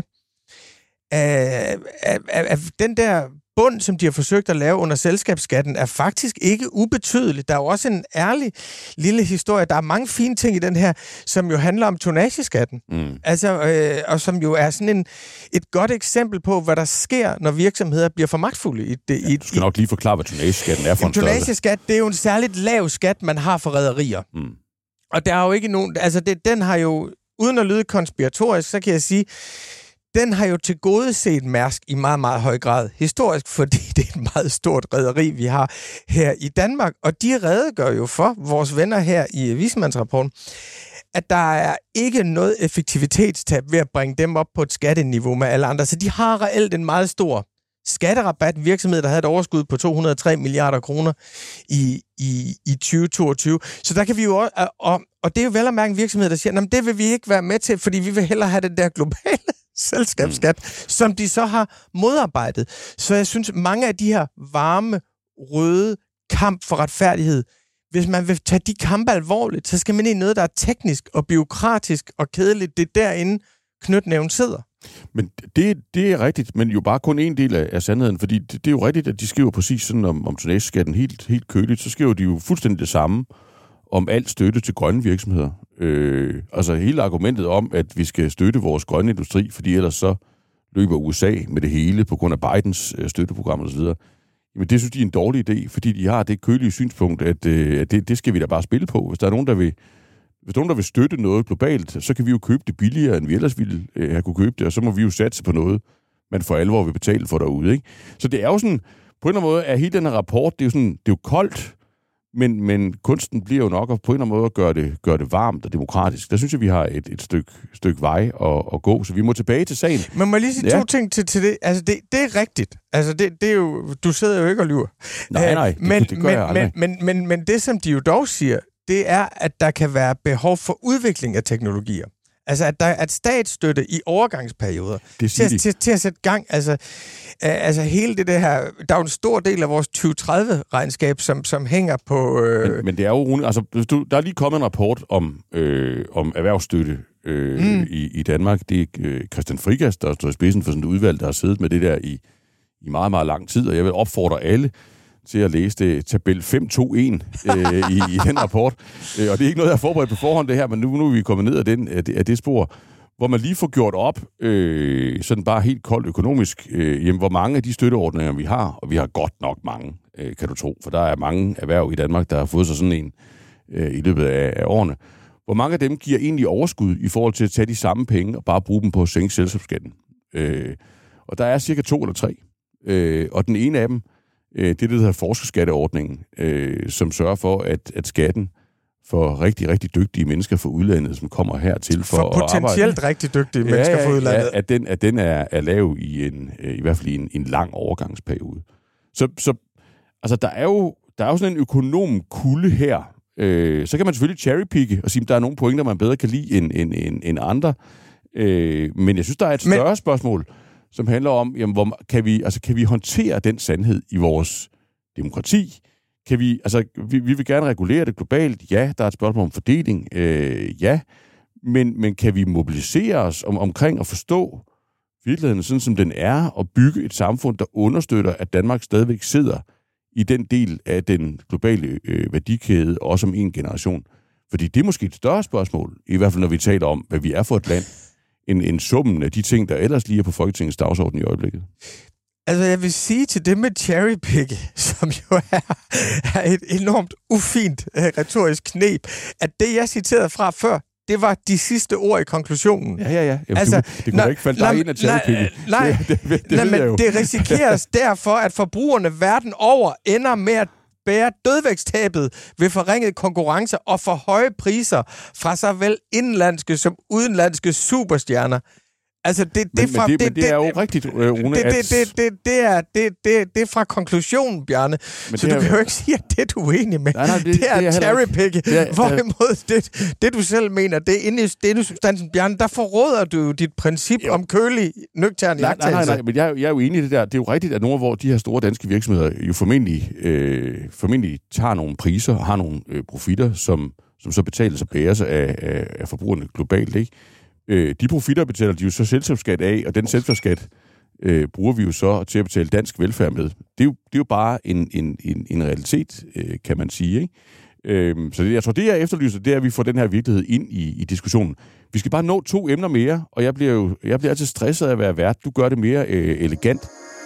af, af, af den der bund, som de har forsøgt at lave under selskabsskatten, er faktisk ikke ubetydelig. Der er jo også en ærlig lille historie. Der er mange fine ting i den her, som jo handler om tonnageskatten. Mm. Altså, øh, og som jo er sådan en, et godt eksempel på, hvad der sker, når virksomheder bliver for magtfulde. I det, ja, du skal i, nok lige forklare, hvad tonnageskatten er for en størrelse. Tonnageskat, det er jo en særligt lav skat, man har for rederier. Mm. Og der er jo ikke nogen... Altså, det, den har jo... Uden at lyde konspiratorisk, så kan jeg sige... Den har jo til gode set Mærsk i meget, meget høj grad historisk, fordi det er et meget stort rederi, vi har her i Danmark. Og de redegør jo for vores venner her i vismandsrapporten, at der er ikke noget effektivitetstab ved at bringe dem op på et skatteniveau med alle andre. Så de har reelt en meget stor skatterabat. En virksomhed, der havde et overskud på to hundrede og tre milliarder kroner i, i, i tyve toogtyve. Så der kan vi jo også... Og, og det er jo vel at mærke en virksomhed, der siger, det vil vi ikke være med til, fordi vi vil hellere have den der globale selskabsskat, mm. som de så har modarbejdet. Så jeg synes, mange af de her varme, røde kamp for retfærdighed, hvis man vil tage de kampe alvorligt, så skal man i noget, der er teknisk og byråkratisk og kedeligt. Det er derinde knytnæven sidder. Men det, det er rigtigt, men jo bare kun en del af, af sandheden, fordi det, det er jo rigtigt, at de skriver præcis sådan om, om tonnageskatten helt, helt køligt, så skriver de jo fuldstændig det samme om alt støtte til grønne virksomheder. Øh, altså hele argumentet om, at vi skal støtte vores grønne industri, fordi ellers så løber U S A med det hele på grund af Bidens øh, støtteprogram og så videre. Jamen det synes de er en dårlig idé, fordi de har det kølige synspunkt, at, øh, at det, det skal vi da bare spille på. Hvis der er nogen, der vil, hvis der er nogen, der vil støtte noget globalt, så kan vi jo købe det billigere, end vi ellers ville øh, have kunne købe det, og så må vi jo satse på noget, man for alvor vil betale for derude. Ikke? Så det er jo sådan, på en eller anden måde, er hele den her rapport, det er jo, sådan, det er jo koldt, Men, men kunsten bliver jo nok på en eller anden måde at gøre det, gøre det varmt og demokratisk. Der synes jeg, vi har et, et stykke, stykke vej at, at gå, så vi må tilbage til sagen. Men må jeg lige sige ja. to ting til, til det? Altså, det, det er rigtigt. Altså, det, det er jo, du sidder jo ikke og lyver. Nej, nej, det, men, det gør men, jeg aldrig. Men, men, men, men det, som de jo dog siger, det er, at der kan være behov for udvikling af teknologier. Altså, at der er statsstøtte i overgangsperioder til, til, til at sætte gang. Altså, øh, altså, hele det der her... Der er jo en stor del af vores tyve tredive-regnskab, som, som hænger på... Øh... Men, men det er jo... Altså, der er lige kommet en rapport om, øh, om erhvervsstøtte øh, mm. i, i Danmark. Det er øh, Christian Frigas, der står i spidsen for sådan et udvalg, der har siddet med det der i, i meget, meget lang tid. Og jeg vil opfordre alle til at læse det, tabel fem to en øh, i, i den rapport. Øh, og det er ikke noget, jeg har forberedt på forhånd, det her, men nu, nu er vi kommet ned af, den, af, det, af det spor, hvor man lige får gjort op, øh, sådan bare helt koldt økonomisk, øh, jamen, hvor mange af de støtteordninger, vi har, og vi har godt nok mange, øh, kan du tro, for der er mange erhverv i Danmark, der har fået sig sådan en øh, i løbet af, af årene. Hvor mange af dem giver egentlig overskud i forhold til at tage de samme penge og bare bruge dem på at sænke selskabsskatten? Øh, og der er cirka to eller tre. Øh, og den ene af dem, det er det, der hedder forskerskatteordningen, øh, som sørger for, at, at skatten for rigtig, rigtig dygtige mennesker fra udlandet, som kommer hertil for, for at arbejde. For potentielt rigtig dygtige mennesker ja, ja, fra udlandet. Ja, at den, at den er, er lav i, en, i hvert fald i en, en lang overgangsperiode. Så, så altså, der, er jo, der er jo sådan en økonomkulde her. Øh, så kan man selvfølgelig cherrypicke og sige, at der er nogle pointer, man bedre kan lide end, end, end, end andre. Øh, men jeg synes, der er et større men... spørgsmål, som handler om, jamen, hvor kan vi, altså, kan vi håndtere den sandhed i vores demokrati? Kan vi, altså, vi, vi vil gerne regulere det globalt. Ja, der er et spørgsmål om fordeling. Øh, ja, men, men kan vi mobilisere os om, omkring at forstå virkeligheden sådan, som den er, og bygge et samfund, der understøtter, at Danmark stadigvæk sidder i den del af den globale øh, værdikæde, også om en generation? Fordi det er måske et større spørgsmål, i hvert fald når vi taler om, hvad vi er for et land, En, en summen af de ting, der ellers lige er på Folketingets dagsorden i øjeblikket. Altså, jeg vil sige til det med cherrypicke, som jo er, er et enormt ufint uh, retorisk knep, at det, jeg citerede fra før, det var de sidste ord i konklusionen. Ja, ja, ja. Jamen, altså, du, det kunne nej, ikke falde dig ind af cherrypicking. Nej, det, det, det, det, nej, men det, det risikeres derfor, at forbrugerne verden over ender med at bære dødvægtstabet ved forringet konkurrence og for høje priser fra såvel indlandske som udenlandske superstjerner. Altså, det, det, men, fra, men, det, det, men det er jo det, rigtigt, Rune, det, at... Det, det, det, det, er, det, det, det er fra konklusionen, Bjarne. Men så du er... kan jo ikke sige, at det, du er uenig med, nej, nej, det, det er, er cherrypicking. Hvorimod det, det, du selv mener, det er inde i det, du substansen, Bjarne, der forråder du dit princip jo. om kølig, nøgtern jagttagelse. Nej, nej, nej, men jeg, jeg er jo enig i det der. Det er jo rigtigt, at nogle, hvor de her store danske virksomheder jo formentlig, øh, formentlig tager nogle priser og har nogle øh, profitter, som, som så betales og bæres af, af, af forbrugerne globalt, ikke? Øh, de profitter betaler de jo så selskabsskat af, og den selskabsskat øh, bruger vi jo så til at betale dansk velfærd med. Det er jo, det er jo bare en, en, en, en realitet, øh, kan man sige, ikke? Øh, så det, jeg tror, det jeg efterlyser, det er, at vi får den her virkelighed ind i, i diskussionen. Vi skal bare nå to emner mere, og jeg bliver jo jeg bliver altid stresset af at være vært. Du gør det mere øh, elegant.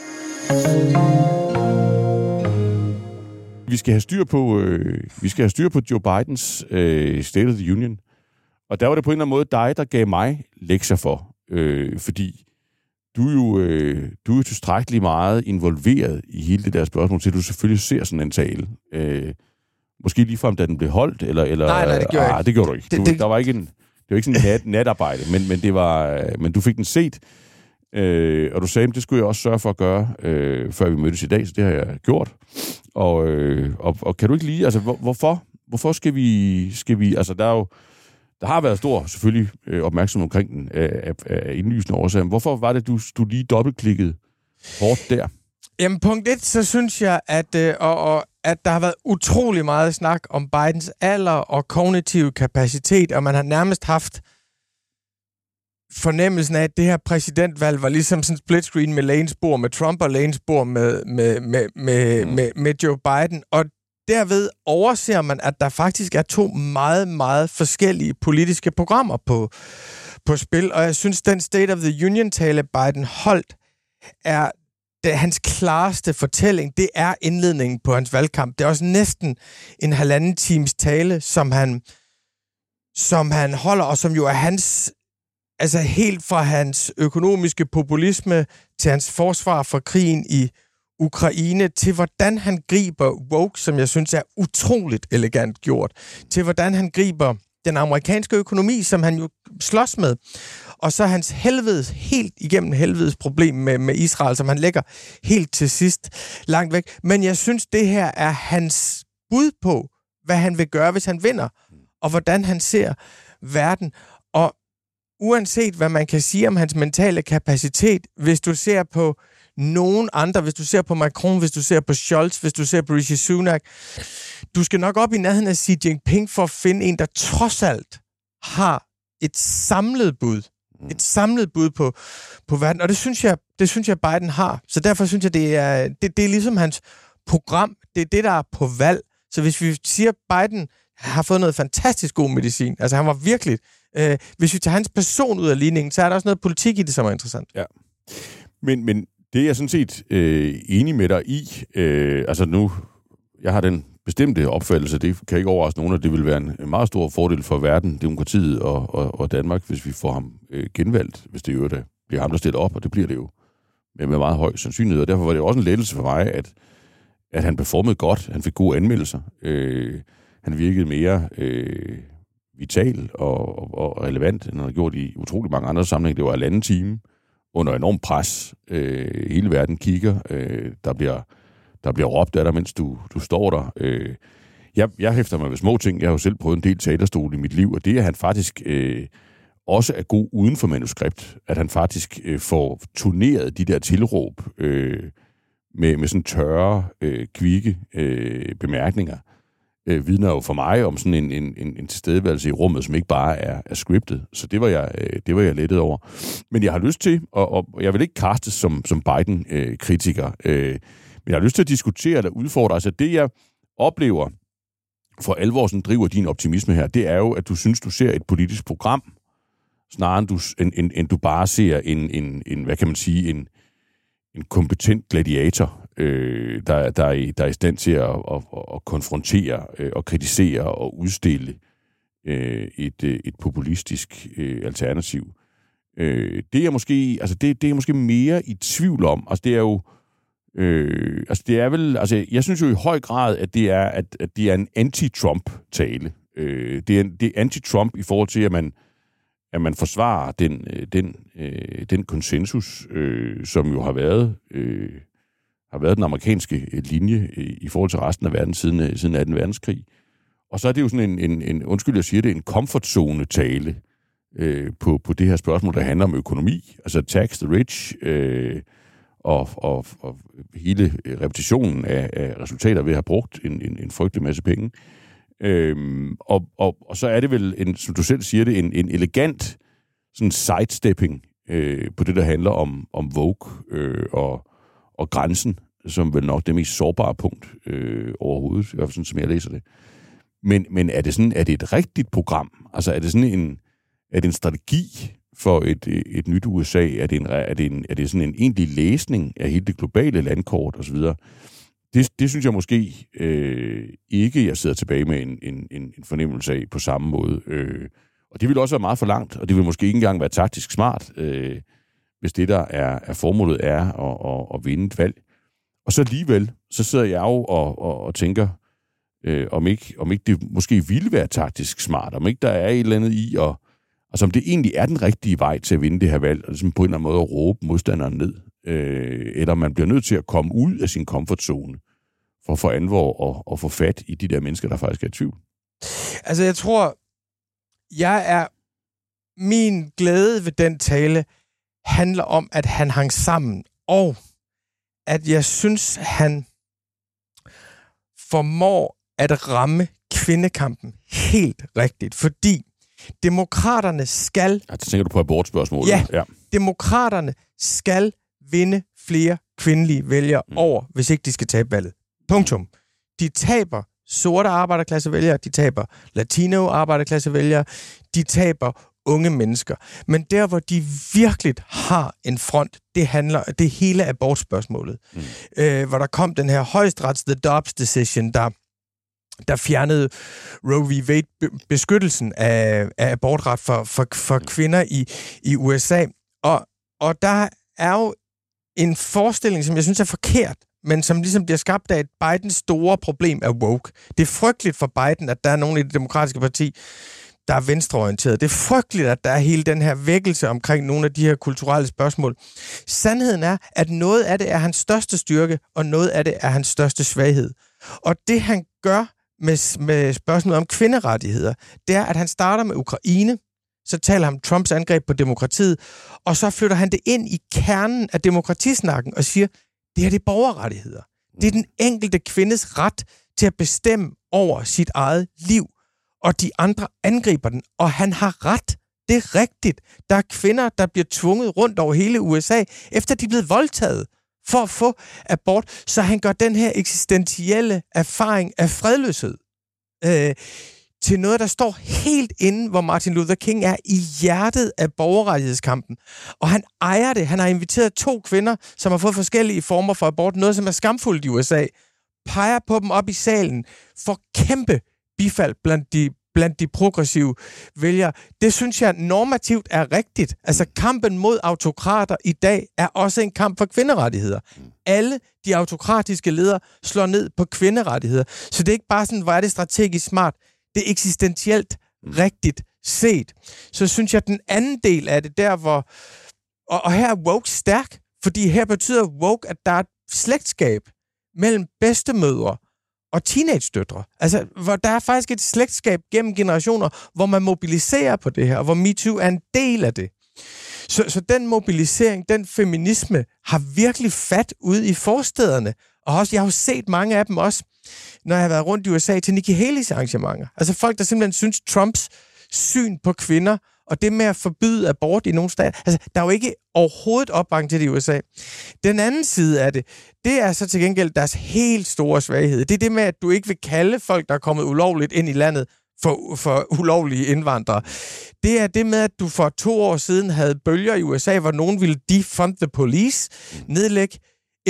Vi skal have styr på, øh, vi skal have styr på Joe Bidens øh, State of the Union. Og der var det på en eller anden måde dig, der gav mig lektier for. Øh, fordi du er jo, øh, du er jo tilstrækkeligt meget involveret i hele det der spørgsmål, til du selvfølgelig ser sådan en tale. Øh, måske ligefrem, da den blev holdt, eller... eller nej, nej, det gjorde jeg ah, ikke. det gjorde du ikke. Du, det, det... Der var ikke en, det var ikke sådan en nat, natarbejde, men, men, det var, men du fik den set. Øh, og du sagde, at det skulle jeg også sørge for at gøre, øh, før vi mødtes i dag, så det har jeg gjort. Og, øh, og, og kan du ikke lige... Altså, hvor, hvorfor? Hvorfor skal vi... Skal vi altså, der er jo... Der har været stor, selvfølgelig, øh, opmærksomhed omkring den af, af, af indlysende årsager. Hvorfor var det, du, du lige dobbeltklikkede hårdt der? Jamen, punkt et, så synes jeg, at, øh, og, og, at der har været utrolig meget snak om Bidens alder og kognitiv kapacitet, og man har nærmest haft fornemmelsen af, at det her præsidentvalg var ligesom sådan en split screen med Lanes bord med Trump og Lanes bord med, med, med, med, mm. med, med Joe Biden. Og derved overser man, at der faktisk er to meget, meget forskellige politiske programmer på, på spil. Og jeg synes, den State of the Union-tale, Biden holdt, er det, hans klareste fortælling. Det er indledningen på hans valgkamp. Det er også næsten en halvanden times tale, som han, som han holder, og som jo er hans... Altså helt fra hans økonomiske populisme til hans forsvar for krigen i Ukraine, til hvordan han griber woke, som jeg synes er utroligt elegant gjort, til hvordan han griber den amerikanske økonomi, som han jo slås med, og så hans helvedes, helt igennem helvedes problem med, med Israel, som han lægger helt til sidst langt væk. Men jeg synes, det her er hans bud på, hvad han vil gøre, hvis han vinder, og hvordan han ser verden. Og uanset hvad man kan sige om hans mentale kapacitet, hvis du ser på nogen andre, hvis du ser på Macron, hvis du ser på Scholz, hvis du ser på Rishi Sunak, du skal nok op i nærheden af Xi Jinping for at finde en, der trods alt har et samlet bud. Et samlet bud på, på verden. Og det synes jeg, det synes jeg Biden har. Så derfor synes jeg, det er, det, det er ligesom hans program. Det er det, der er på valg. Så hvis vi siger, at Biden har fået noget fantastisk god medicin, altså han var virkelig... Øh, hvis vi tager hans person ud af ligningen, så er der også noget politik i det, som er interessant. Ja. Men, men det er jeg sådan set øh, enig med dig i. Øh, altså nu, jeg har den bestemte opfattelse, det kan ikke overraske nogen, at det vil være en, en meget stor fordel for verden, demokratiet og, og, og Danmark, hvis vi får ham øh, genvalgt, hvis det jo det bliver ham, der stiller op, og det bliver det jo med, med meget høj sandsynlighed. Og derfor var det også en lettelse for mig, at, at han performede godt, han fik gode anmeldelser, øh, han virkede mere... Øh, vital og, og, og relevant, end han har gjort i utrolig mange andre sammenhænge. Det var en anden time under enorm pres. Øh, hele verden kigger. Øh, der, bliver, der bliver råbt af dig, mens du, du står der. Øh, jeg, jeg hæfter mig ved små ting. Jeg har jo selv prøvet en del teaterstol i mit liv, og det er, at han faktisk øh, også er god uden for manuskript. At han faktisk øh, får turneret de der tilråb øh, med, med sådan tørre, øh, kvikke øh, bemærkninger. Øh, vidner jo for mig om sådan en, en, en, en tilstedeværelse i rummet, som ikke bare er, er scriptet. Så det var jeg, øh, det var jeg lettet over. Men jeg har lyst til, og, og jeg vil ikke kastes som, som Biden-kritiker, øh, men jeg har lyst til at diskutere eller udfordre. Altså det, jeg oplever for alvor, som driver din optimisme her, det er jo, at du synes, du ser et politisk program, snarere end du, end, end, end du bare ser en, en, en, hvad kan man sige, en, en kompetent gladiator, øh, der, der, er, der er i stand til at, at, at konfrontere øh, og kritisere og udstille øh, et, et populistisk øh, alternativ. Øh, det er måske, altså det, det er jeg måske mere i tvivl om. Altså det er jo, øh, altså det er vel, altså jeg synes jo i høj grad, at det er, at, at det er en anti-Trump-tale. Øh, det, er, det er anti-Trump i forhold til, at man, at man forsvarer den, den, øh, den konsensus, øh, som jo har været, øh, har været den amerikanske linje i forhold til resten af verden siden, siden anden verdenskrig. Og så er det jo sådan en, en, en undskyld, jeg siger det, en comfortzone-tale øh, på, på det her spørgsmål, der handler om økonomi, altså tax the rich, øh, og, og, og hele repetitionen af, af resultater ved at have brugt en, en, en frygtelig masse penge. Øhm, og, og, og så er det vel, en, som du selv siger det, en, en elegant sådan sidestepping øh, på det, der handler om, om Woke øh, og, og grænsen, som vel nok det mest sårbare punkt øh, overhovedet, i hvert fald sådan, som jeg læser det. Men, men er det sådan, er det et rigtigt program? Altså er det sådan en, er det en strategi for et, et nyt U S A? Er det, en, er, det en, er det sådan en egentlig læsning af hele det globale landkort osv.? Det, det synes jeg måske øh, ikke, jeg sidder tilbage med en, en, en fornemmelse af på samme måde. Øh, og det vil også være meget for langt, og det vil måske ikke engang være taktisk smart, øh, hvis det, der er, er formålet, er at, at, at vinde et valg. Og så alligevel, så sidder jeg jo og, og, og tænker, øh, om, ikke, om ikke det måske ville være taktisk smart, om ikke der er et eller andet i, og, altså om det egentlig er den rigtige vej til at vinde det her valg, og ligesom på en eller anden måde at råbe modstanderen ned. Øh, eller man bliver nødt til at komme ud af sin komfortzone for for alvor at, at få fat i de der mennesker, der faktisk er i tvivl. Altså, jeg tror, jeg er min glæde ved den tale handler om, at han hang sammen, og at jeg synes, han formår at ramme kvindekampen helt rigtigt, fordi demokraterne skal... Ja, så tænker du på abortspørgsmålet. Ja, ja, demokraterne skal vinde flere kvindelige vælgere mm. over, hvis ikke de skal tabe valget. Punktum. De taber sorte arbejderklassevælgere, de taber latino arbejderklassevælgere, de taber unge mennesker. Men der, hvor de virkelig har en front, det handler det hele abortspørgsmålet. Mm. Øh, hvor der kom den her højesterets The Dobbs Decision, der der fjernede Roe v. Wade beskyttelsen af, af abortret for, for, for kvinder i, i U S A. Og, og der er jo en forestilling, som jeg synes er forkert, men som ligesom bliver skabt af, at Bidens store problem er woke. Det er frygteligt for Biden, at der er nogen i det demokratiske parti, der er venstreorienteret. Det er frygteligt, at der er hele den her vækkelse omkring nogle af de her kulturelle spørgsmål. Sandheden er, at noget af det er hans største styrke, og noget af det er hans største svaghed. Og det han gør med, med spørgsmålet om kvinderettigheder, det er, at han starter med Ukraine, så taler han om Trumps angreb på demokratiet, og så flytter han det ind i kernen af demokratisnakken og siger, det her det er borgerrettigheder. Det er den enkelte kvindes ret til at bestemme over sit eget liv, og de andre angriber den, og han har ret. Det er rigtigt. Der er kvinder, der bliver tvunget rundt over hele U S A, efter de er blevet voldtaget for at få abort, så han gør den her eksistentielle erfaring af fredløshed øh, til noget, der står helt inde, hvor Martin Luther King er i hjertet af borgerrettighedskampen. Og han ejer det. Han har inviteret to kvinder, som har fået forskellige former for abort, noget som er skamfuldt i U S A, peger på dem op i salen, for kæmpe bifald blandt de, blandt de progressive vælgere. Det synes jeg normativt er rigtigt. Altså kampen mod autokrater i dag er også en kamp for kvinderettigheder. Alle de autokratiske ledere slår ned på kvinderettigheder. Så det er ikke bare sådan, hvor er det strategisk smart. Det er eksistentielt rigtigt set. Så synes jeg, den anden del af det, der hvor... Og, og her er woke stærk, fordi her betyder woke, at der er et slægtskab mellem bedstemødre og teenage-døtre. Altså, hvor der er faktisk et slægtskab gennem generationer, hvor man mobiliserer på det her, og hvor MeToo er en del af det. Så, så den mobilisering, den feminisme, har virkelig fat ude i forstederne. Og også, jeg har jo set mange af dem også, når jeg har været rundt i U S A til Nikki Haley's arrangementer. Altså folk, der simpelthen synes, Trumps syn på kvinder, og det med at forbyde abort i nogle stater, altså, der er jo ikke overhovedet opbakning til det i U S A. Den anden side af det, det er så til gengæld deres helt store svaghed. Det er det med, at du ikke vil kalde folk, der er kommet ulovligt ind i landet, for, for ulovlige indvandrere. Det er det med, at du for to år siden havde bølger i U S A, hvor nogen ville defund the police, nedlægge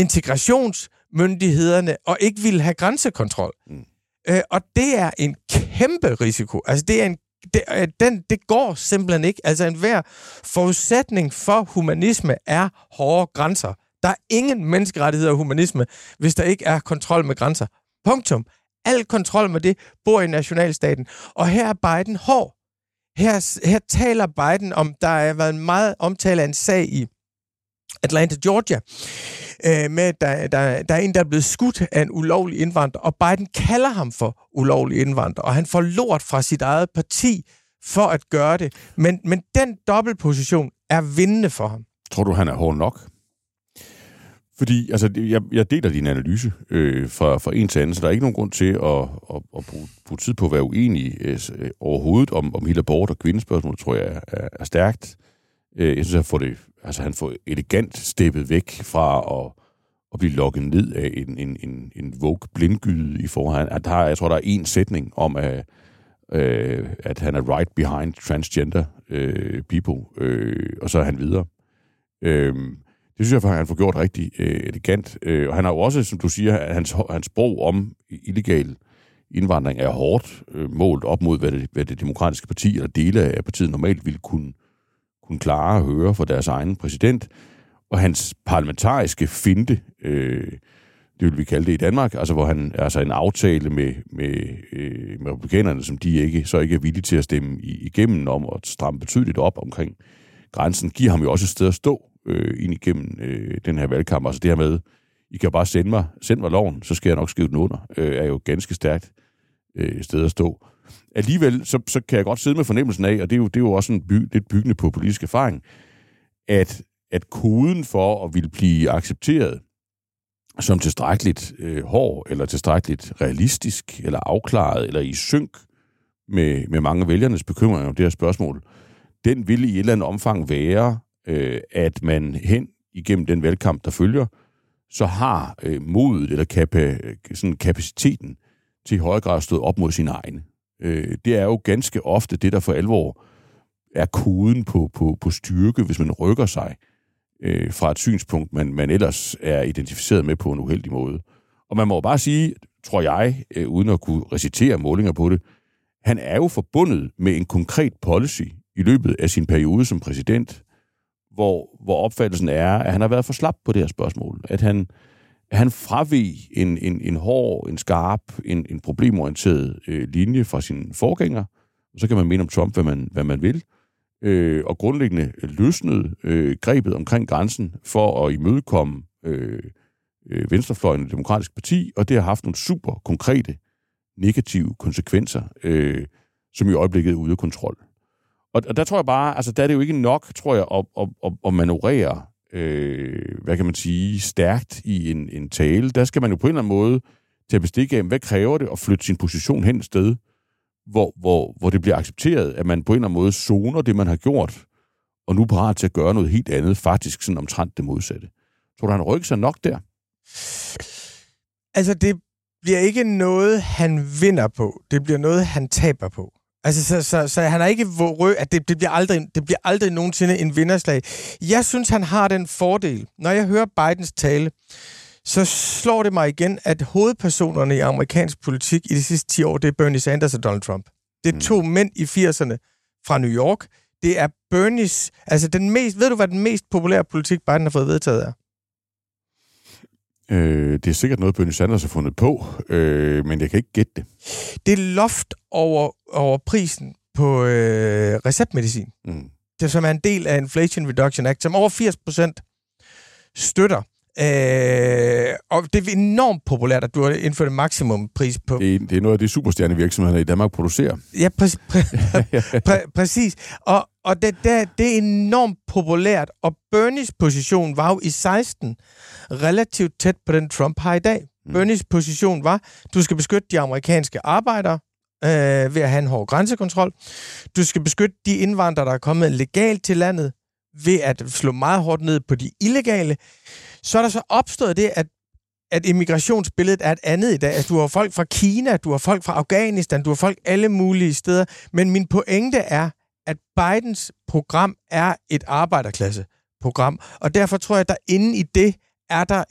integrationsmyndighederne og ikke ville have grænsekontrol. Mm. Øh, og det er en kæmpe risiko. Altså, det er en det, den, det går simpelthen ikke. Altså enhver forudsætning for humanisme er hårde grænser. Der er ingen menneskerettigheder og humanisme, hvis der ikke er kontrol med grænser. Punktum. Al kontrol med det bor i nationalstaten. Og her er Biden hård. Her, her taler Biden om, der har været en meget omtale af en sag i Atlanta, Georgia, øh, med, der, der, der er en, der er blevet skudt af en ulovlig indvandrer, og Biden kalder ham for ulovlig indvandrer, og han får lort fra sit eget parti for at gøre det. Men, men den dobbeltposition er vindende for ham. Tror du, han er hård nok? Fordi, altså, jeg, jeg deler din analyse øh, fra, fra en til anden, så der er ikke nogen grund til at, at, at bruge, bruge tid på at være uenig øh, overhovedet om, om hele abort og kvindespørgsmål, tror jeg er, er stærkt. Øh, jeg synes, at får det, altså, han får elegant steppet væk fra at, at blive lukket ned af en, en, en, en woke blindgyde i forhånd. At der, jeg tror, der er en sætning om, at, øh, at han er right behind transgender øh, people, øh, og så er han videre. Øh, Det synes jeg faktisk, han får gjort rigtig øh, elegant. Øh, og han har jo også, som du siger, at hans, hans sprog om illegal indvandring er hårdt øh, målt op mod, hvad det, hvad det demokratiske parti eller dele af partiet normalt ville kunne, kunne klare at høre fra deres egen præsident. Og hans parlamentariske finte, øh, det vil vi kalde det i Danmark, altså hvor han altså en aftale med, med, øh, med republikanerne, som de ikke så ikke er villige til at stemme igennem om at stramme betydeligt op omkring grænsen, giver ham jo også et sted at stå øh, ind igennem øh, den her valgkamp. Altså det her med, I kan bare sende mig, send mig loven, så skal jeg nok skrive den under, øh, er jo ganske stærkt øh, sted at stå. Alligevel, så, så kan jeg godt sidde med fornemmelsen af, og det er jo, det er jo også en by, lidt byggende på politisk erfaring, at, at koden for at ville blive accepteret som tilstrækkeligt øh, hård, eller tilstrækkeligt realistisk, eller afklaret, eller i synk med, med mange af vælgernes bekymringer om det her spørgsmål, den vil i et eller andet omfang være, øh, at man hen igennem den valgkamp, der følger, så har øh, modet eller kapa- sådan kapaciteten til i højere grad stået op mod sine egne. Øh, det er jo ganske ofte det, der for alvor er koden på, på, på styrke, hvis man rykker sig øh, fra et synspunkt, man, man ellers er identificeret med på en uheldig måde. Og man må jo bare sige, tror jeg, øh, uden at kunne recitere målinger på det, han er jo forbundet med en konkret policy i løbet af sin periode som præsident, hvor, hvor opfattelsen er, at han har været for slap på det her spørgsmål. At han, at han fraveg en, en, en hård, en skarp, en, en problemorienteret øh, linje fra sine forgængere. Og så kan man mene om Trump, hvad man, hvad man vil. Øh, og grundlæggende løsnede øh, grebet omkring grænsen for at imødekomme øh, øh, venstrefløjen i Demokratisk Parti, og det har haft nogle super konkrete negative konsekvenser, øh, som i øjeblikket er ude af kontrol. Og, og der tror jeg bare, altså der er det jo ikke nok, tror jeg, at, at, at, at manøvrere, øh, hvad kan man sige, stærkt i en, en tale. Der skal man jo på en eller anden måde tage bestik af, hvad kræver det at flytte sin position hen et sted, hvor, hvor, hvor det bliver accepteret, at man på en eller anden måde zoner det, man har gjort, og nu er parat til at gøre noget helt andet, faktisk sådan omtrent det modsatte. Tror du, han rykker sig nok der? Altså, det bliver ikke noget, han vinder på. Det bliver noget, han taber på. Altså, så, så, så han er ikke rød, at det, det, bliver aldrig, det bliver aldrig nogensinde en vinderslag. Jeg synes, han har den fordel. Når jeg hører Bidens tale, så slår det mig igen, at hovedpersonerne i amerikansk politik i de sidste ti år, det er Bernie Sanders og Donald Trump. Det er to mm. mænd i firserne fra New York. Det er Bernies, altså den mest, ved du, hvad den mest populære politik Biden har fået vedtaget er? Øh, det er sikkert noget, Bernie Sanders har fundet på, øh, men jeg kan ikke gætte det. Det er loft over, over prisen på øh, receptmedicin. Mm. Det som er en del af Inflation Reduction Act, som over firs procent støtter. Øh, og det er enormt populært, at du har indført en maksimumpris på. Det er, det er noget af de superstjernevirksomheder i Danmark producerer. Ja, præ- præ- præ- præcis. Og, og det, det, det er enormt populært, og Bernies position var jo i seksten relativt tæt på den, Trump har i dag. Mm. Bernies position var, du skal beskytte de amerikanske arbejdere øh, ved at have en hård grænsekontrol. Du skal beskytte de indvandrere, der er kommet legalt til landet, ved at slå meget hårdt ned på de illegale. Så er der så opstået det, at, at immigrationsbilledet er et andet i dag. Altså, du har folk fra Kina, du har folk fra Afghanistan, du har folk alle mulige steder. Men min pointe er, at Bidens program er et arbejderklasseprogram. Og derfor tror jeg, at der inde i det er der en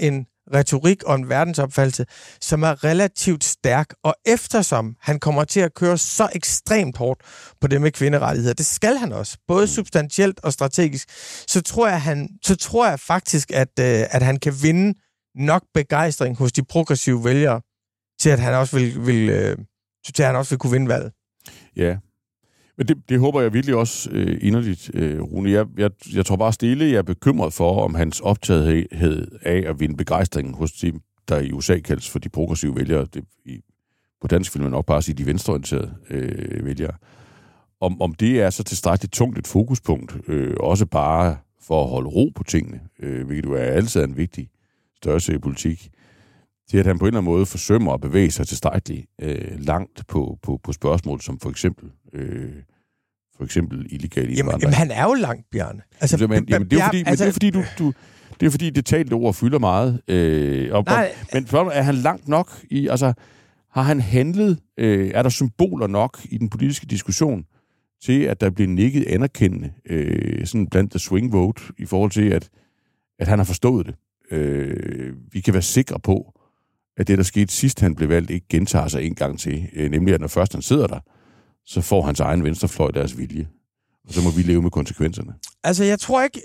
retorik og en verdensopfattelse, som er relativt stærk, og eftersom han kommer til at køre så ekstremt hårdt på det med kvinderettigheder, det skal han også, både substantielt og strategisk, så tror jeg, han, så tror jeg faktisk, at, øh, at han kan vinde nok begejstring hos de progressive vælgere, til at han også vil, vil, øh, til at han også vil kunne vinde valget. Ja, men det, det håber jeg virkelig også øh, inderligt, øh, Rune. Jeg, jeg, jeg tror bare stille, jeg er bekymret for, om hans optagethed af at vinde begejstringen hos de, der i U S A kaldes for de progressive vælgere, det, i, på dansk vil man nok bare sige de venstreorienterede øh, vælgere, om, om det er så tilstrækkeligt tungt et fokuspunkt, øh, også bare for at holde ro på tingene, øh, hvilket jo er altid en vigtig størrelse i politik, til at han på en eller anden måde forsømmer at bevæge sig tilstrækkeligt øh, langt på, på, på spørgsmål, som for eksempel øh, for eksempel illegal indvandring. Jamen, jamen, han er jo langt, Bjarne. Altså, jamen, jamen, det er fordi, altså, men det er fordi, du, du, det er fordi det talte ord fylder meget. Øh, og, og, men er han langt nok i, altså, har han handlet, øh, er der symboler nok i den politiske diskussion til, at der bliver nikket anerkendende, øh, sådan blandt the swing vote, i forhold til, at, at han har forstået det. Øh, vi kan være sikre på, at det, der skete sidst, han blev valgt, ikke gentager sig en gang til. Øh, nemlig, at når først han sidder der, så får hans egen venstrefløj deres vilje. Og så må vi leve med konsekvenserne. Altså, jeg tror ikke...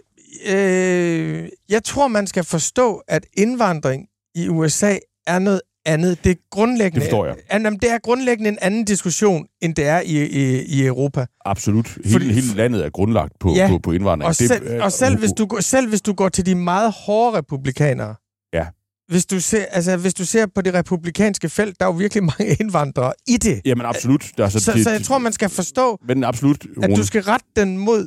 Øh, jeg tror, man skal forstå, at indvandring i U S A er noget andet. Det er grundlæggende... Det forstår jeg. Jamen, det er grundlæggende en anden diskussion, end det er i, i, i Europa. Absolut. Hele, Fordi, hele landet er grundlagt på, ja, på, på indvandring. Og, selv, det, og selv, hvis du, selv hvis du går til de meget hårde republikanere, ja. Hvis du, ser, altså, hvis du ser på det republikanske felt, der er jo virkelig mange indvandrere i det. Jamen absolut. Der er så, så, det, så jeg tror, man skal forstå, men absolut, at du skal rette den mod,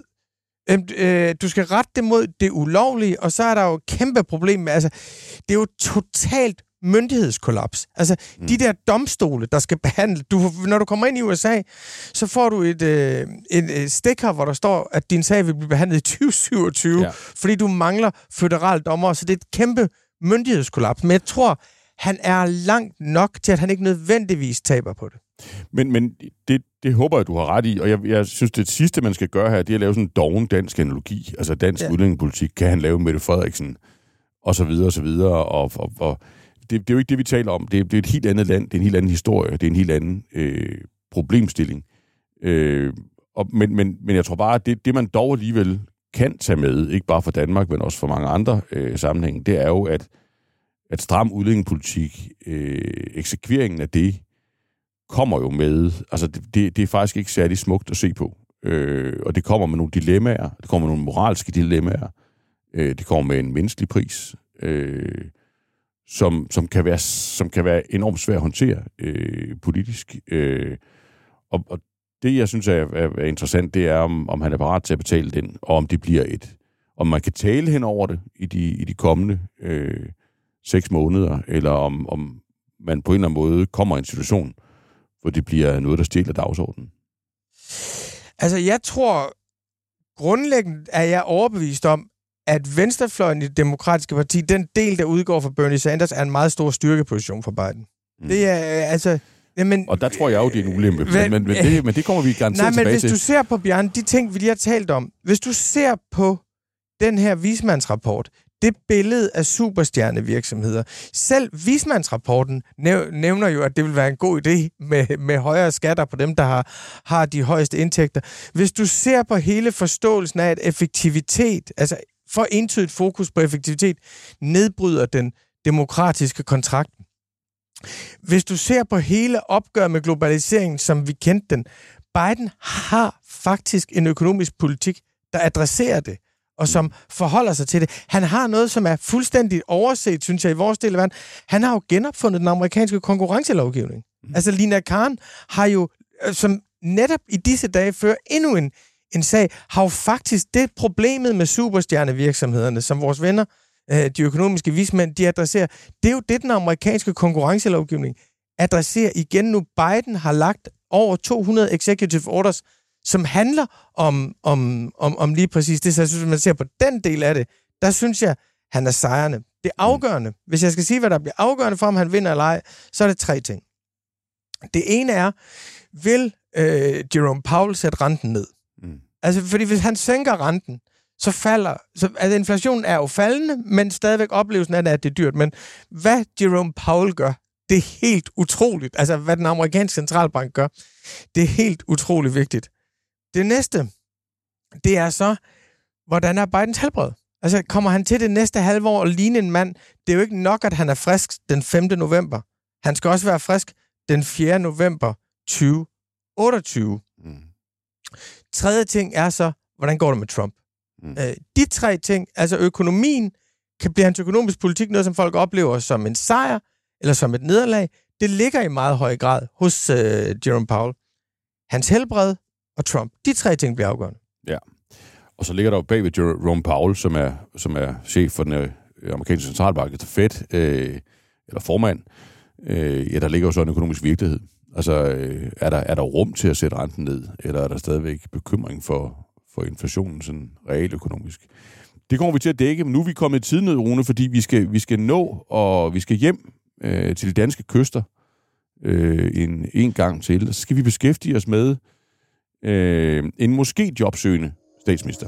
øh, du skal rette det mod det ulovlige, og så er der jo et kæmpe problem med, altså, det er jo totalt myndighedskollaps. Altså, mm. de der domstole, der skal behandle... Du, når du kommer ind i U S A, så får du et, øh, et, et sticker, hvor der står, at din sag vil blive behandlet i tyve syvogtyve, ja. Fordi du mangler føderal dommer, så det er et kæmpe myndighedskollaps. Men jeg tror, han er langt nok til, at han ikke nødvendigvis taber på det. Men, men det, det håber jeg, du har ret i, og jeg, jeg synes, det sidste, man skal gøre her, det er at lave sådan en doven dansk analogi, altså dansk ja. udlændingepolitik. Kan han lave Mette Frederiksen, og så videre, og så videre, og, og, og det, det er jo ikke det, vi taler om. Det er, det er et helt andet land, det er en helt anden historie, det er en helt anden øh, problemstilling. Øh, og, men, men, men jeg tror bare, at det, det, man dog alligevel kan tage med, ikke bare for Danmark, men også for mange andre øh, sammenhænge, det er jo, at, at stram udlændingepolitik, øh, eksekveringen af det, kommer jo med, altså det, det, det er faktisk ikke særlig smukt at se på. Øh, og det kommer med nogle dilemmaer, det kommer med nogle moralske dilemmaer, øh, det kommer med en menneskelig pris, øh, som, som, kan være, som kan være enormt svært at håndtere øh, politisk. Øh, og, og det, jeg synes er, er, er interessant, det er, om, om han er parat til at betale den, og om det bliver et, om man kan tale hen over det i de, i de kommende øh, seks måneder, eller om, om man på en eller anden måde kommer i en situation, hvor det bliver noget, der stjæler dagsordenen. Altså, jeg tror, grundlæggende er jeg overbevist om, at venstrefløjen i det demokratiske parti, den del, der udgår fra Bernie Sanders, er en meget stor styrkeposition for Biden. Mm. Det er, altså... Jamen, og der tror jeg jo, det er en ulempe, men, men, men, det, men det kommer vi garanteret nej, tilbage men hvis til. Du ser på, Bjarne, de ting, vi lige har talt om, hvis du ser på den her vismandsrapport, det billede af superstjernevirksomheder, selv vismandsrapporten nævner jo, at det vil være en god idé med, med højere skatter på dem, der har, har de højeste indtægter. Hvis du ser på hele forståelsen af, at effektivitet, altså for entydigt fokus på effektivitet, nedbryder den demokratiske kontrakt. Hvis du ser på hele opgøret med globaliseringen, som vi kendte den, Biden har faktisk en økonomisk politik, der adresserer det, og som forholder sig til det. Han har noget, som er fuldstændig overset, synes jeg, i vores del af verden. Han har jo genopfundet den amerikanske konkurrencelovgivning. Mm. Altså, Lina Khan har jo, som netop i disse dage fører endnu en, en sag, har jo faktisk det problemet med superstjernevirksomhederne, som vores venner, de økonomiske vismænd, de adresserer. Det er jo det, den amerikanske konkurrencelovgivning adresserer igen nu. Biden har lagt over to hundrede executive orders, som handler om, om, om, om lige præcis det. Så jeg synes, man ser på den del af det, der synes jeg, han er sejrende. Det er afgørende. Hvis jeg skal sige, hvad der bliver afgørende for, om han vinder eller ej, så er det tre ting. Det ene er, vil øh, Jerome Powell sætte renten ned? Mm. Altså, fordi hvis han sænker renten, så falder... Så, altså, inflationen er jo faldende, men stadigvæk oplevelsen af det, at det er dyrt. Men hvad Jerome Powell gør, det er helt utroligt. Altså, hvad den amerikanske centralbank gør, det er helt utroligt vigtigt. Det næste, det er så, hvordan er Bidens helbred? Altså, kommer han til det næste halve år og ligne en mand? Det er jo ikke nok, at han er frisk den femte november. Han skal også være frisk den fjerde november tyve otteogtyve. Mm. Tredje ting er så, hvordan går det med Trump? Mm. Øh, de tre ting, altså økonomien, kan blive hans økonomisk politik noget, som folk oplever som en sejr, eller som et nederlag. Det ligger i meget høj grad hos øh, Jerome Powell. Hans helbred og Trump. De tre ting bliver afgørende. Ja. Og så ligger der jo bag ved Jerome Powell, som er, som er chef for den øh, amerikanske centralbank, altså Fed, øh, eller formand. Øh, ja, der ligger jo så en økonomisk virkelighed. Altså, øh, er, der, er der rum til at sætte renten ned, eller er der stadigvæk bekymring for, for inflationen, sådan realøkonomisk? Det kommer vi til at dække, men nu er vi kommet i tidnød, Rune, fordi vi skal, vi skal nå, og vi skal hjem øh, til de danske kyster øh, en, en gang til. Så skal vi beskæftige os med øh, en måske jobsøgende statsminister.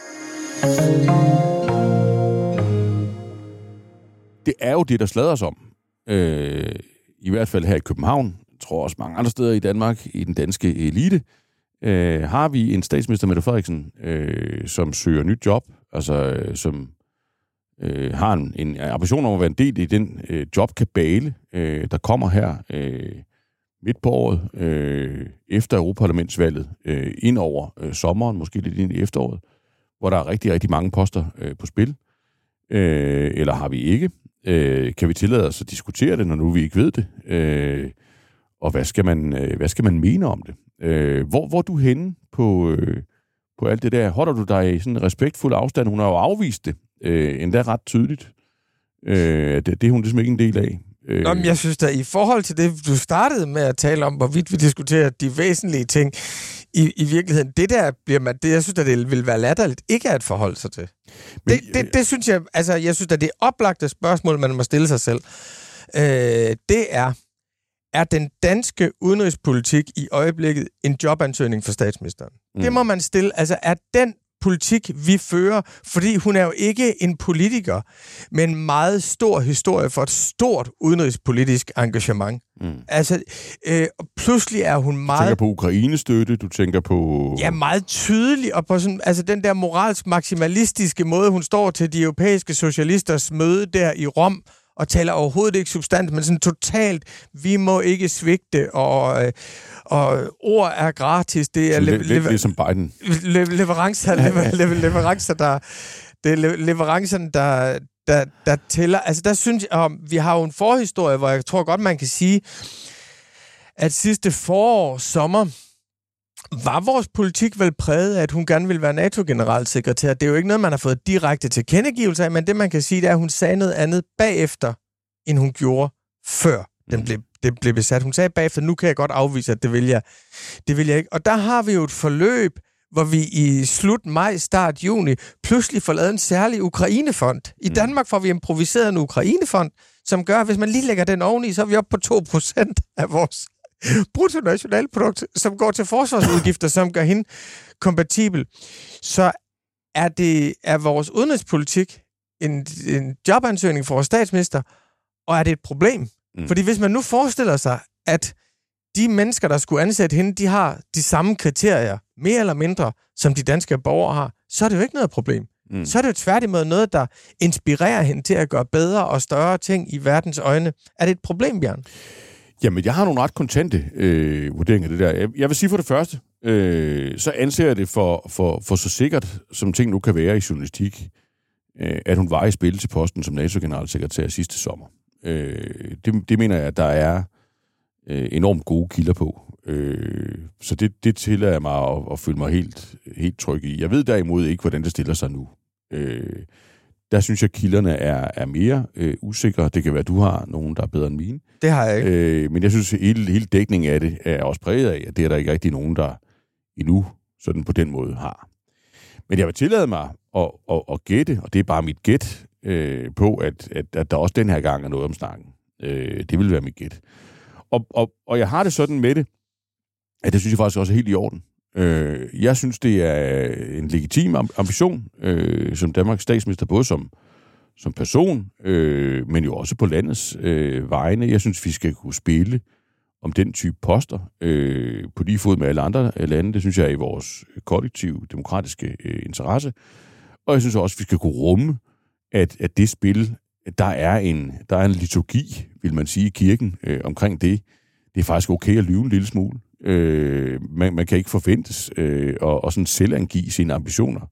Det er jo det, der sladres om. Øh, I hvert fald her i København, jeg tror også mange andre steder i Danmark, i den danske elite, øh, har vi en statsminister, Mette Frederiksen, øh, som søger nyt job, altså øh, som øh, har en, en ambition om at være en del i den øh, jobkabale, øh, der kommer her øh, midt på året, øh, efter Europaparlamentsvalget, øh, ind over øh, sommeren, måske lidt ind i efteråret, hvor der er rigtig, rigtig mange poster øh, på spil. Øh, eller har vi ikke? Øh, kan vi tillade os at diskutere det, når nu vi ikke ved det? Øh, og hvad skal man, øh, hvad skal man mene om det? Øh, hvor, hvor er du henne på, øh, på alt det der? Holder du dig i sådan en respektfuld afstand? Hun har jo afvist det, øh, endda ret tydeligt. Øh, det, det er hun ligesom ikke en del af. Øh. Nå, men jeg synes da, i forhold til det, du startede med at tale om, hvorvidt vi diskuterer de væsentlige ting, i, i virkeligheden, det der bliver man, det, jeg synes, at det vil være latterligt ikke at forholde sig til. Men, det, det, det synes jeg, altså, jeg synes, at det oplagte spørgsmål, man må stille sig selv, øh, det er, er den danske udenrigspolitik i øjeblikket en jobansøgning for statsministeren? Mm. Det må man stille. Altså, er den politik, vi fører, fordi hun er jo ikke en politiker, men en meget stor historie for et stort udenrigspolitisk engagement. Mm. Altså, øh, pludselig er hun meget... Du tænker på Ukraine-støtte, du tænker på... Ja, meget tydelig, og på sådan, altså den der moralsk maksimalistiske måde, hun står til de europæiske socialisters møde der i Rom, og taler overhovedet ikke substans, men sådan totalt, vi må ikke svigte, og, og ord er gratis. Det er le- le- le- ligesom Biden. Le- leverancer, lever- lever- leverancer, der, det er le- leverancerne, der, der, der tæller. Altså der synes jeg, vi har jo en forhistorie, hvor jeg tror godt, man kan sige, at sidste forår, sommer, var vores politik vel præget af, at hun gerne ville være NATO-generalsekretær. Det er jo ikke noget, man har fået direkte tilkendegivelse af, men det, man kan sige, det er, at hun sagde noget andet bagefter, end hun gjorde før den blev, det blev besat. Hun sagde bagefter, nu kan jeg godt afvise, at det vil jeg, det vil jeg ikke. Og der har vi jo et forløb, hvor vi i slut maj, start juni, pludselig får lavet en særlig Ukrainefond. I Danmark får vi improviseret en Ukrainefond, som gør, at hvis man lige lægger den oveni, så er vi oppe på to procent af vores bruttonationalprodukt, som går til forsvarsudgifter, som gør hende kompatibel. Så er det er vores udenrigspolitik en, en jobansøgning for vores statsminister, og er det et problem? Mm. Fordi hvis man nu forestiller sig, at de mennesker, der skulle ansætte hende, de har de samme kriterier, mere eller mindre, som de danske borgere har, så er det jo ikke noget problem. Mm. Så er det jo tværtimod noget, der inspirerer hende til at gøre bedre og større ting i verdens øjne. Er det et problem, Bjørn? Jamen, jeg har nogle ret kontante øh, vurderinger af det der. Jeg vil sige for det første, øh, så anser jeg det for, for, for så sikkert, som ting nu kan være i journalistik, øh, at hun var i spil til posten som NATO-generalsekretær sidste sommer. Øh, det, det mener jeg, at der er øh, enormt gode kilder på. Øh, så det, det tillader jeg mig at, at føle mig helt, helt tryg i. Jeg ved derimod ikke, hvordan det stiller sig nu. Øh, Der synes jeg, at kilderne er, er mere øh, usikre. Det kan være, at du har nogen, der er bedre end mine. Det har jeg ikke. Øh, men jeg synes, at hele, hele dækningen af det er også præget af, at det er der ikke rigtig nogen, der endnu sådan på den måde har. Men jeg vil tillade mig at, at, at gætte, og det er bare mit gæt, øh, på, at, at, at der også den her gang er noget om snakken. Øh, det vil være mit gæt. Og, og, og jeg har det sådan med det, at det synes jeg faktisk også er helt i orden. Øh, jeg synes, det er en legitim ambition, øh, som Danmarks statsminister, både som, som person, øh, men jo også på landets øh, vegne. Jeg synes, vi skal kunne spille om den type poster øh, på lige fod med alle andre lande. Det synes jeg er i vores kollektive demokratiske øh, interesse. Og jeg synes også, vi skal kunne rumme, at, at det spil, der er en, der er en liturgi, vil man sige, i kirken øh, omkring det. Det er faktisk okay at lyve en lille smule. Øh, man, man kan ikke forventes øh, at, at sådan selvangive sine ambitioner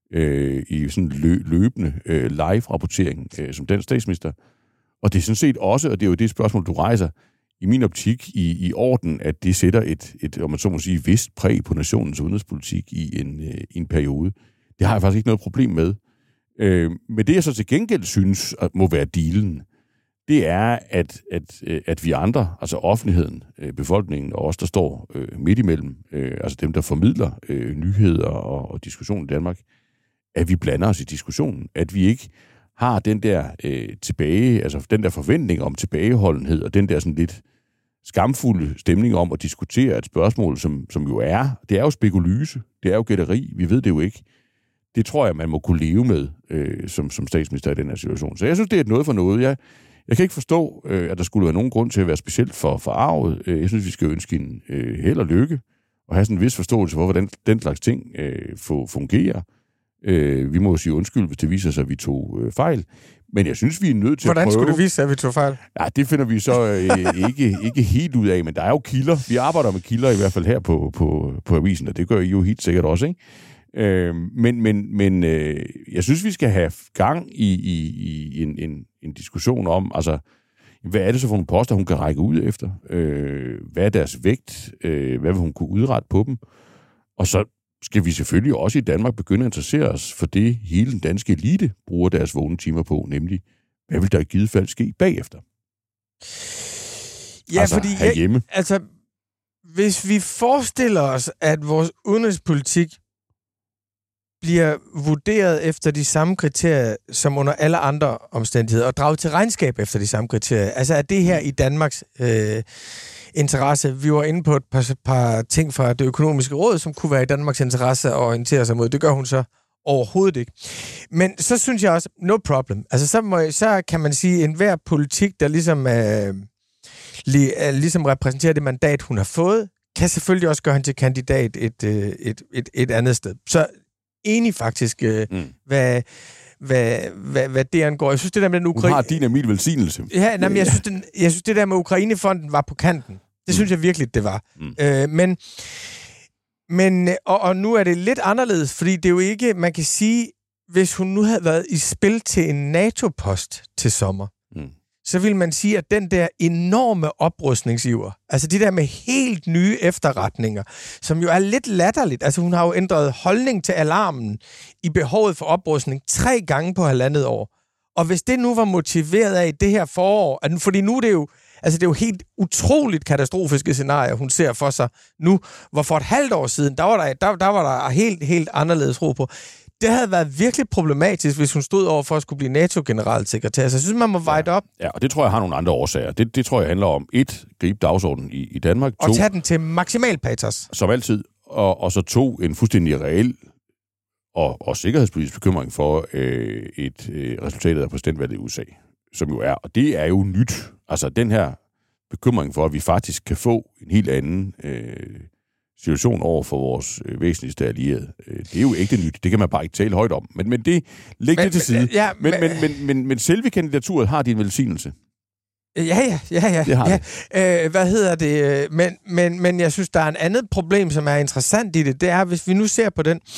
øh, i sådan lø, løbende øh, live-rapportering øh, som den statsminister. Og det er sådan set også, og det er jo det spørgsmål, du rejser, i min optik i, i orden, at det sætter et, et, om man så må sige, vist præg på nationens udenrigspolitik i en, øh, i en periode. Det har jeg faktisk ikke noget problem med. Øh, men det, jeg så til gengæld synes må være dealen, det er, at, at, at vi andre, altså offentligheden, befolkningen og os, der står øh, midt imellem, øh, altså dem, der formidler øh, nyheder og, og diskussion i Danmark, at vi blander os i diskussionen. At vi ikke har den der øh, tilbage, altså den der forventning om tilbageholdenhed, og den der sådan lidt skamfulde stemning om at diskutere et spørgsmål, som, som jo er, det er jo spekulyse, det er jo gætteri, vi ved det jo ikke. Det tror jeg, man må kunne leve med øh, som, som statsminister i den her situation. Så jeg synes, det er noget for noget. Jeg Jeg kan ikke forstå, øh, at der skulle være nogen grund til at være specielt for forarvet. Jeg synes, vi skal ønske en øh, held og lykke, og have sådan en vis forståelse for, hvordan den slags ting øh, fungerer. Øh, vi må jo sige undskyld, hvis det viser sig, at vi tog øh, fejl. Men jeg synes, vi er nødt til hvordan at prøve... Hvordan skulle det vise sig, at vi tog fejl? Ja, det finder vi så øh, ikke, ikke helt ud af, men der er jo kilder. Vi arbejder med kilder, i hvert fald her på, på, på avisen, og det gør I jo helt sikkert også, ikke? Øh, men men, men øh, jeg synes, vi skal have gang i, i, i en, en, en diskussion om, altså, hvad er det så for nogle poster, hun kan række ud efter? Øh, hvad er deres vægt? Øh, hvad vil hun kunne udrette på dem? Og så skal vi selvfølgelig også i Danmark begynde at interessere os for det, hele den danske elite bruger deres vågne timer på, nemlig, hvad vil der i givet fald ske bagefter? Ja, altså, fordi... herhjemme. Jeg, altså, hvis vi forestiller os, at vores udenrigspolitik bliver vurderet efter de samme kriterier som under alle andre omstændigheder, og draget til regnskab efter de samme kriterier. Altså er det her i Danmarks øh, interesse? Vi var inde på et par, par ting fra det økonomiske råd, som kunne være i Danmarks interesse at orientere sig mod. Det gør hun så overhovedet ikke. Men så synes jeg også, no problem. Altså så, må jeg, så kan man sige, at enhver politik, der ligesom, øh, li, øh, ligesom repræsenterer det mandat, hun har fået, kan selvfølgelig også gøre hende til kandidat et, et, et, et, et andet sted. Så enig faktisk, øh, mm. hvad, hvad, hvad, hvad det angår. Jeg synes, det der med den Ukraine... Hun har din og min velsignelse. Ja, nej, men jeg synes, den, jeg synes, det der med Ukrainefonden var på kanten. Det mm. synes jeg virkelig, det var. Mm. Øh, men, men og, og nu er det lidt anderledes, fordi det er jo ikke, man kan sige, hvis hun nu havde været i spil til en NATO-post til sommer, mm. så vil man sige, at den der enorme oprustningsiver, altså de der med helt nye efterretninger, som jo er lidt latterligt, altså hun har jo ændret holdning til alarmen i behovet for oprustning tre gange på halvandet år. Og hvis det nu var motiveret af det her forår, fordi nu er det jo, altså det er jo helt utroligt katastrofiske scenarier, hun ser for sig nu, hvor for et halvt år siden, der var der, der, der, var der helt, helt anderledes ro på. Det havde været virkelig problematisk, hvis hun stod over for at skulle blive NATO-generalsekretær. Så jeg synes, man må veje det op. Ja, og det tror jeg har nogle andre årsager. Det, det tror jeg handler om, et, gribe dagsordenen i, i Danmark. Og to, tage den til maksimal patos. Som altid. Og, og så to, en fuldstændig reel og, og sikkerhedspolitisk bekymring for øh, et øh, resultatet af præsidentvalget i U S A, som jo er. Og det er jo nyt. Altså den her bekymring for, at vi faktisk kan få en helt anden... Øh, situation over for vores øh, væsentligste allierede. Det er jo ikke det nyt. Det kan man bare ikke tale højt om. Men, men det lægger det til side. Ja, men, men, men, men, men, men selve kandidaturet har din velsignelse. Ja, ja, ja, ja. Det har ja. Det. Øh, hvad hedder det? Men, men, men jeg synes, der er en andet problem, som er interessant i det. Det er, hvis vi nu ser på den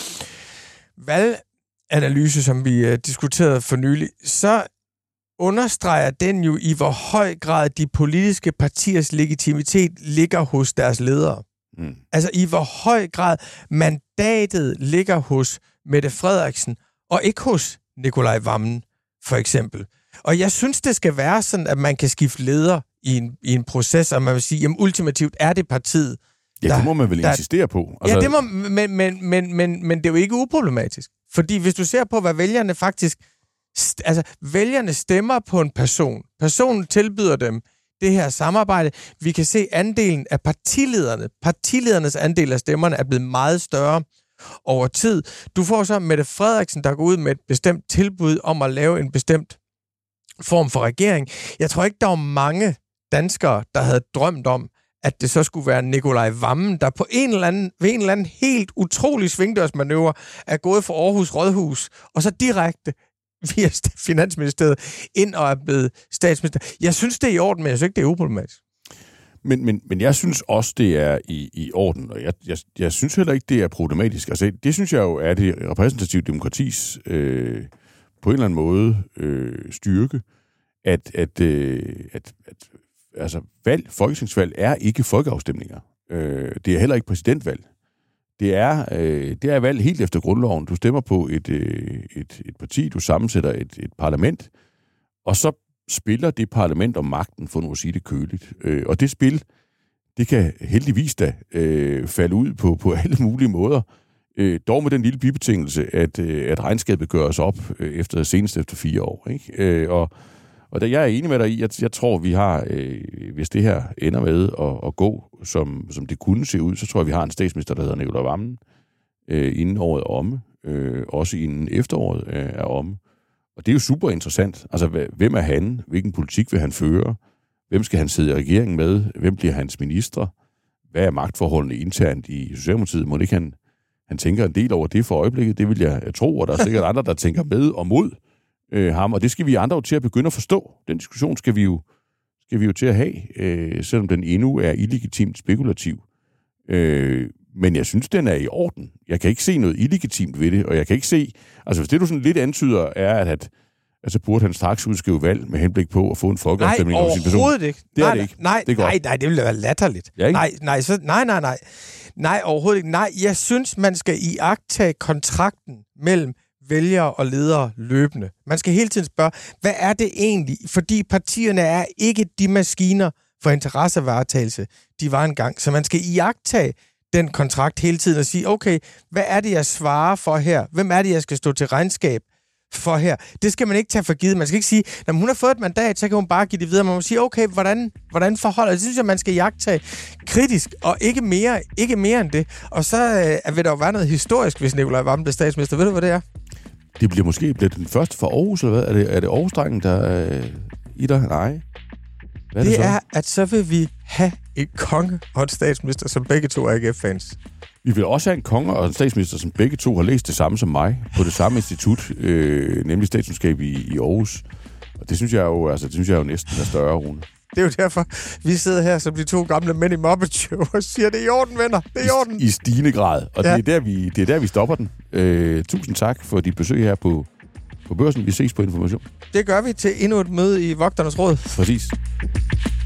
valganalyse, som vi uh, diskuterede for nylig, så understreger den jo i hvor høj grad de politiske partiers legitimitet ligger hos deres ledere. Mm. Altså i hvor høj grad mandatet ligger hos Mette Frederiksen, og ikke hos Nikolaj Wammen, for eksempel. Og jeg synes, det skal være sådan, at man kan skifte leder i en, i en proces, og man vil sige, jamen ultimativt er det partiet. Ja, der, det må man vel der, insistere på. Altså... Ja, det må, men, men, men, men, men det er jo ikke uproblematisk. Fordi hvis du ser på, hvad vælgerne faktisk... St- altså, vælgerne stemmer på en person. Personen tilbyder dem det her samarbejde. Vi kan se andelen af partilederne. Partiledernes andel af stemmerne er blevet meget større over tid. Du får så Mette Frederiksen, der går ud med et bestemt tilbud om at lave en bestemt form for regering. Jeg tror ikke, der var mange danskere, der havde drømt om, at det så skulle være Nikolaj Wammen, der på en eller anden, ved en eller anden helt utrolig svingdørsmanøvre er gået fra Aarhus Rådhus, og så direkte via Finansministeriet ind og er blevet statsminister. Jeg synes, det er i orden, men jeg synes ikke, det er uproblematisk. Men, men, men jeg synes også, det er i, i orden, og jeg, jeg, jeg synes heller ikke, det er problematisk. Altså, det synes jeg jo er det repræsentative demokratis øh, på en eller anden måde øh, styrke, at, at, øh, at, at altså, valg, folketingsvalg er ikke folkeafstemninger. Øh, det er heller ikke præsidentvalg. Det er, øh, det er valg helt efter grundloven. Du stemmer på et, øh, et, et parti, du sammensætter et, et parlament, og så spiller det parlament om magten, for nu at sige det køligt. Øh, og det spil, det kan heldigvis da øh, falde ud på, på alle mulige måder. Øh, dog med den lille bibetingelse, at, øh, at regnskabet gøres op øh, efter, senest efter fire år. Ikke? Øh, og og da jeg er enig med dig i, at jeg tror, vi har, øh, hvis det her ender med at, at gå, som, som det kunne se ud, så tror jeg, vi har en statsminister, der hedder Nikolaj Wammen, øh, inden året er omme, øh, også inden efteråret øh, er omme. Og det er jo super interessant. Altså, hvem er han? Hvilken politik vil han føre? Hvem skal han sidde i regeringen med? Hvem bliver hans ministre? Hvad er magtforholdene internt i Socialdemokratiet? Må ikke han, han tænker en del over det for øjeblikket? Det vil jeg tro, og der er sikkert andre, der tænker med og mod øh, ham. Og det skal vi andre jo til at begynde at forstå. Den diskussion skal vi jo, skal vi jo til at have, øh, selvom den endnu er illegitimt spekulativ. Øh, men jeg synes, den er i orden. Jeg kan ikke se noget illegitimt ved det, og jeg kan ikke se... Altså, hvis det, du sådan lidt antyder, er, at, at altså, burde han straks udskrive valg med henblik på at få en folkeafstemning over sin person. Nej, overhovedet ikke. Det nej, er det ikke. Nej, det nej, nej, det ville være latterligt. Ja, nej, nej, så, nej, nej, nej. Nej, overhovedet ikke. Nej, jeg synes, man skal iagttage kontrakten mellem vælgere og ledere løbende. Man skal hele tiden spørge, hvad er det egentlig? Fordi partierne er ikke de maskiner for interessevaretagelse, de var engang. Så man skal iagttage den kontrakt hele tiden og sige, okay, hvad er det, jeg svarer for her? Hvem er det, jeg skal stå til regnskab for her? Det skal man ikke tage for givet. Man skal ikke sige, når hun har fået et mandat, så kan hun bare give det videre. Man må sige, okay, hvordan, hvordan forholder det? Det synes jeg, man skal iagttage kritisk, og ikke mere, ikke mere end det. Og så øh, vil der jo være noget historisk, hvis Nikolaj Wammen bliver statsminister. Ved du, hvad det er? Det bliver måske blevet den første for Aarhus, eller hvad? Er det, er det Aarhus-drengen, der er i dig? Nej. Hvad er det, det så? er, at så vil vi have en konge og en statsminister, som begge to er A G F-fans. Vi vil også have en konge og en statsminister, som begge to har læst det samme som mig, på det samme institut, øh, nemlig statskundskab i, i Aarhus. Og det synes jeg jo, altså, det synes jeg jo næsten er større, Rune. Det er jo derfor, vi sidder her som de to gamle mænd i Muppet Show og siger, det er i orden, venner. Det er i orden. I, i stigende grad. Og ja. det, er der, vi, det er der, vi stopper den. Øh, tusind tak for dit besøg her på, på Børsen. Vi ses på Information. Det gør vi til endnu et møde i Vogternes Råd. Præcis.